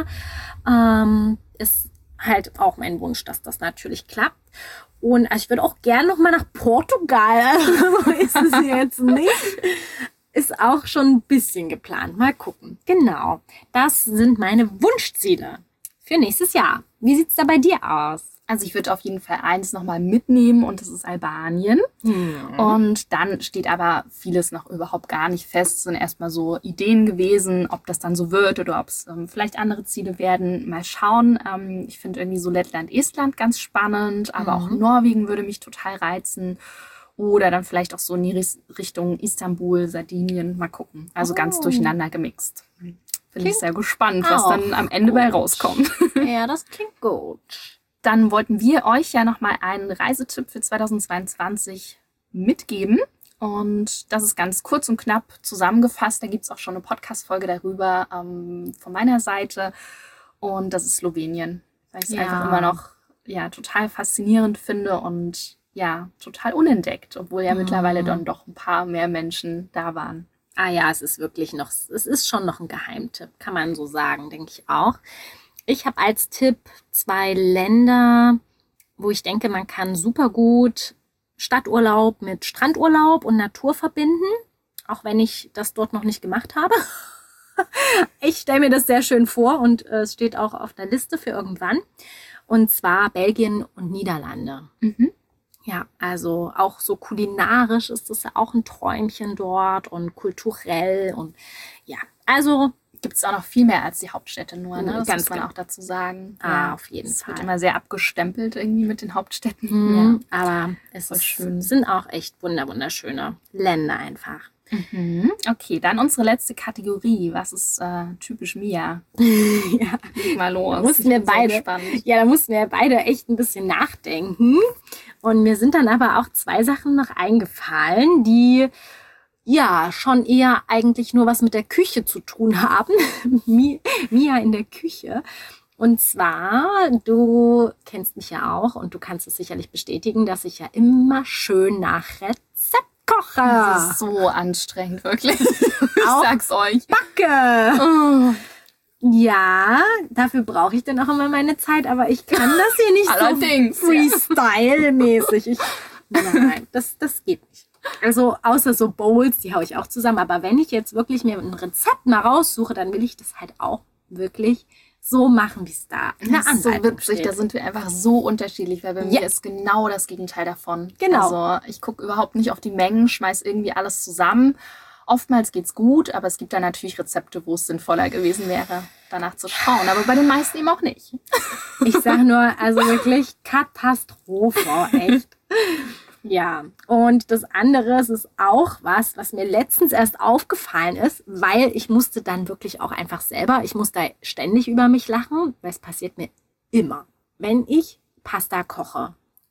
Speaker 2: Ist halt auch mein Wunsch, dass das natürlich klappt. Und ich würde auch gerne noch mal nach Portugal. Also ist es jetzt nicht. Ist auch schon ein bisschen geplant. Mal gucken. Genau. Das sind meine Wunschziele für nächstes Jahr. Wie sieht's da bei dir aus?
Speaker 1: Also ich würde auf jeden Fall eins nochmal mitnehmen und das ist Albanien. Und dann steht aber vieles noch überhaupt gar nicht fest. Es sind erstmal so Ideen gewesen, ob das dann so wird oder ob es vielleicht andere Ziele werden. Mal schauen. Ich finde irgendwie so Lettland, Estland ganz spannend, aber auch Norwegen würde mich total reizen. Oder dann vielleicht auch so in die Richtung Istanbul, Sardinien. Mal gucken. Also ganz durcheinander gemixt. Bin ich sehr gespannt, was dann am Ende bei rauskommt.
Speaker 2: Ja, das klingt gut.
Speaker 1: Dann wollten wir euch ja nochmal einen Reisetipp für 2022 mitgeben. Und das ist ganz kurz und knapp zusammengefasst. Da gibt es auch schon eine Podcast-Folge darüber von meiner Seite. Und das ist Slowenien. Weil ich es einfach immer noch total faszinierend finde und total unentdeckt. Obwohl ja mittlerweile dann doch ein paar mehr Menschen da waren.
Speaker 2: Ah ja, es ist schon noch ein Geheimtipp, kann man so sagen, denke ich auch. Ich habe als Tipp 2 Länder, wo ich denke, man kann super gut Stadturlaub mit Strandurlaub und Natur verbinden, auch wenn ich das dort noch nicht gemacht habe. Ich stelle mir das sehr schön vor und es steht auch auf der Liste für irgendwann. Und zwar Belgien und Niederlande.
Speaker 1: Mhm.
Speaker 2: Ja, also auch so kulinarisch ist es ja auch ein Träumchen dort und kulturell und ja, also
Speaker 1: Gibt es auch noch viel mehr als die Hauptstädte nur, ne? Das
Speaker 2: Ganz
Speaker 1: muss man
Speaker 2: genau.
Speaker 1: auch dazu sagen.
Speaker 2: Auf jeden
Speaker 1: Es wird
Speaker 2: Fall.
Speaker 1: immer sehr abgestempelt irgendwie mit den Hauptstädten.
Speaker 2: Mhm, aber es
Speaker 1: Voll
Speaker 2: ist
Speaker 1: schön.
Speaker 2: sind auch echt wunderschöne Länder einfach.
Speaker 1: Mhm. Okay, dann unsere letzte Kategorie. Was ist typisch Mia?
Speaker 2: Ja.
Speaker 1: Leg mal los.
Speaker 2: Da mussten
Speaker 1: Ich
Speaker 2: wir
Speaker 1: bin so
Speaker 2: beide,
Speaker 1: gespannt.
Speaker 2: ja, da mussten wir beide echt ein bisschen nachdenken. Und mir sind dann aber auch 2 Sachen noch eingefallen, die ja schon eher eigentlich nur was mit der Küche zu tun haben. Mia in der Küche. Und zwar, du kennst mich ja auch und du kannst es sicherlich bestätigen, dass ich ja immer schön nach Rezept koche.
Speaker 1: Das ist so anstrengend, wirklich. Ich
Speaker 2: Auch
Speaker 1: sag's euch.
Speaker 2: Backe.
Speaker 1: Oh,
Speaker 2: Ja, dafür brauche ich dann auch immer meine Zeit, aber ich kann das hier nicht
Speaker 1: Allerdings,
Speaker 2: so Freestyle-mäßig. Nein, das geht nicht. Also außer so Bowls, die haue ich auch zusammen. Aber wenn ich jetzt wirklich mir ein Rezept mal raussuche, dann will ich das halt auch wirklich so machen, wie es da in der
Speaker 1: das ist so
Speaker 2: Anleitung
Speaker 1: witzig,
Speaker 2: steht.
Speaker 1: da sind wir einfach so unterschiedlich, weil bei mir ist genau das Gegenteil davon.
Speaker 2: Genau.
Speaker 1: Also ich gucke überhaupt nicht auf die Mengen, schmeiß irgendwie alles zusammen. Oftmals geht's gut, aber es gibt da natürlich Rezepte, wo es sinnvoller gewesen wäre, danach zu schauen. Aber bei den meisten eben auch nicht.
Speaker 2: Ich sag nur, also wirklich Katastrophe, echt. Ja, und das andere ist auch was mir letztens erst aufgefallen ist, weil ich musste dann wirklich auch einfach selber, ich muss da ständig über mich lachen, weil es passiert mir immer. Wenn ich Pasta koche,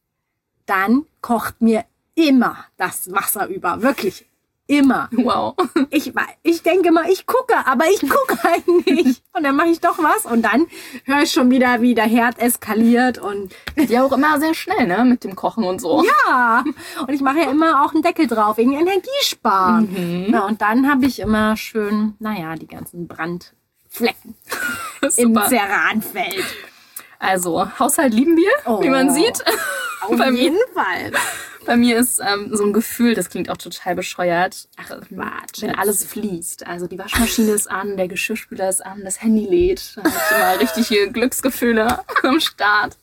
Speaker 2: dann kocht mir immer das Wasser über, wirklich immer.
Speaker 1: Wow.
Speaker 2: Ich denke mal, ich gucke, aber ich gucke halt nicht. Und dann mache ich doch was und dann höre ich schon wieder, wie der Herd eskaliert und
Speaker 1: Ja, auch immer sehr schnell, ne, mit dem Kochen und so.
Speaker 2: ja. Und ich mache ja immer auch einen Deckel drauf, wegen Energiesparen. Ja, und dann habe ich immer schön, die ganzen Brandflecken im
Speaker 1: Super.
Speaker 2: Ceranfeld.
Speaker 1: Also, Haushalt lieben wir, wie man sieht.
Speaker 2: Auf
Speaker 1: Bei mir-
Speaker 2: jeden Fall.
Speaker 1: Bei mir ist so ein Gefühl, das klingt auch total bescheuert,
Speaker 2: Quatsch,
Speaker 1: wenn alles fließt. Also die Waschmaschine ist an, der Geschirrspüler ist an, das Handy lädt. Da habe ich immer richtige Glücksgefühle am Start.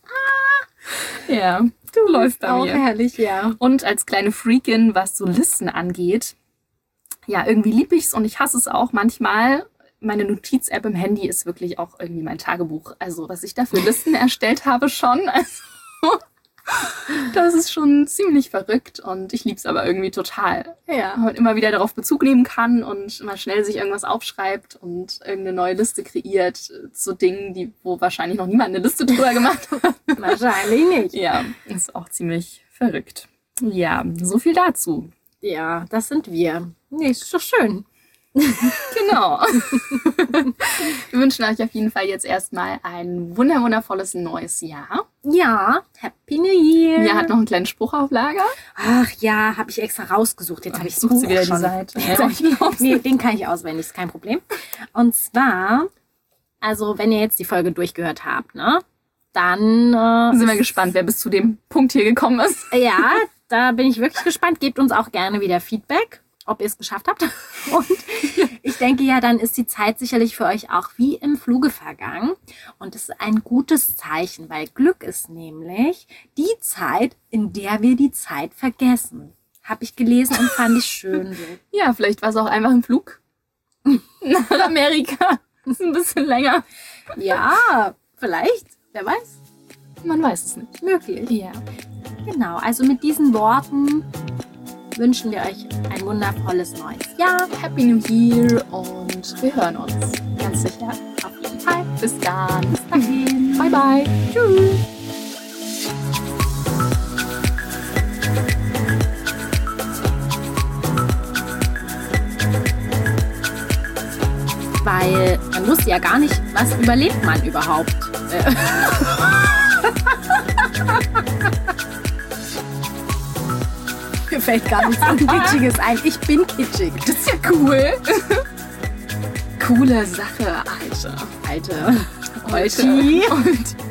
Speaker 1: Ja, du läufst bei
Speaker 2: Auch
Speaker 1: mir.
Speaker 2: herrlich, ja.
Speaker 1: Und als kleine Freakin, was so Listen angeht, ja, irgendwie lieb ich's und ich hasse es auch manchmal. Meine Notiz-App im Handy ist wirklich auch irgendwie mein Tagebuch. Also, was ich da für Listen erstellt habe schon. Also, das ist schon ziemlich verrückt und ich lieb's aber irgendwie total.
Speaker 2: Ja.
Speaker 1: Man immer wieder darauf Bezug nehmen kann und immer schnell sich irgendwas aufschreibt und irgendeine neue Liste kreiert zu Dingen, wo wahrscheinlich noch niemand eine Liste drüber gemacht hat.
Speaker 2: Wahrscheinlich nicht.
Speaker 1: Ja, ist auch ziemlich verrückt. Ja, so viel dazu.
Speaker 2: Ja, das sind wir. Nee, ist doch schön.
Speaker 1: Genau. Wir wünschen euch auf jeden Fall jetzt erstmal ein wundervolles neues Jahr.
Speaker 2: Ja, Happy New Year.
Speaker 1: Mia hat noch einen kleinen Spruch auf Lager.
Speaker 2: Ach ja, habe ich extra rausgesucht. Jetzt habe ich
Speaker 1: sucht sie wieder die
Speaker 2: schon.
Speaker 1: Seite.
Speaker 2: Jetzt
Speaker 1: Ja,
Speaker 2: hab ich, nee, den kann ich auswendig, ist kein Problem. Und zwar, also wenn ihr jetzt die Folge durchgehört habt, ne, dann
Speaker 1: Sind wir gespannt, wer bis zu dem Punkt hier gekommen ist.
Speaker 2: ja, da bin ich wirklich gespannt. Gebt uns auch gerne wieder Feedback, ob ihr es geschafft habt. Und ich denke ja, dann ist die Zeit sicherlich für euch auch wie im Fluge vergangen. Und das ist ein gutes Zeichen, weil Glück ist nämlich die Zeit, in der wir die Zeit vergessen. Habe ich gelesen und fand ich schön so.
Speaker 1: Ja, vielleicht war es auch einfach ein Flug nach Amerika. Das ist ein bisschen länger.
Speaker 2: Ja, vielleicht, wer weiß,
Speaker 1: Man weiß es nicht.
Speaker 2: möglich.
Speaker 1: Ja.
Speaker 2: Genau, also mit diesen Worten wünschen wir euch ein wundervolles neues Jahr.
Speaker 1: Happy New Year und wir hören uns. Ganz sicher. Auf jeden Fall. Bis dann.
Speaker 2: Bis dahin.
Speaker 1: Bye, bye.
Speaker 2: Tschüss. Weil man wusste ja gar nicht, was überlebt man überhaupt. Mir fällt gar nichts Kitschiges ein. Ich bin kitschig.
Speaker 1: Das ist ja cool. Coole Sache, Alter.
Speaker 2: Alte.
Speaker 1: Heute. Und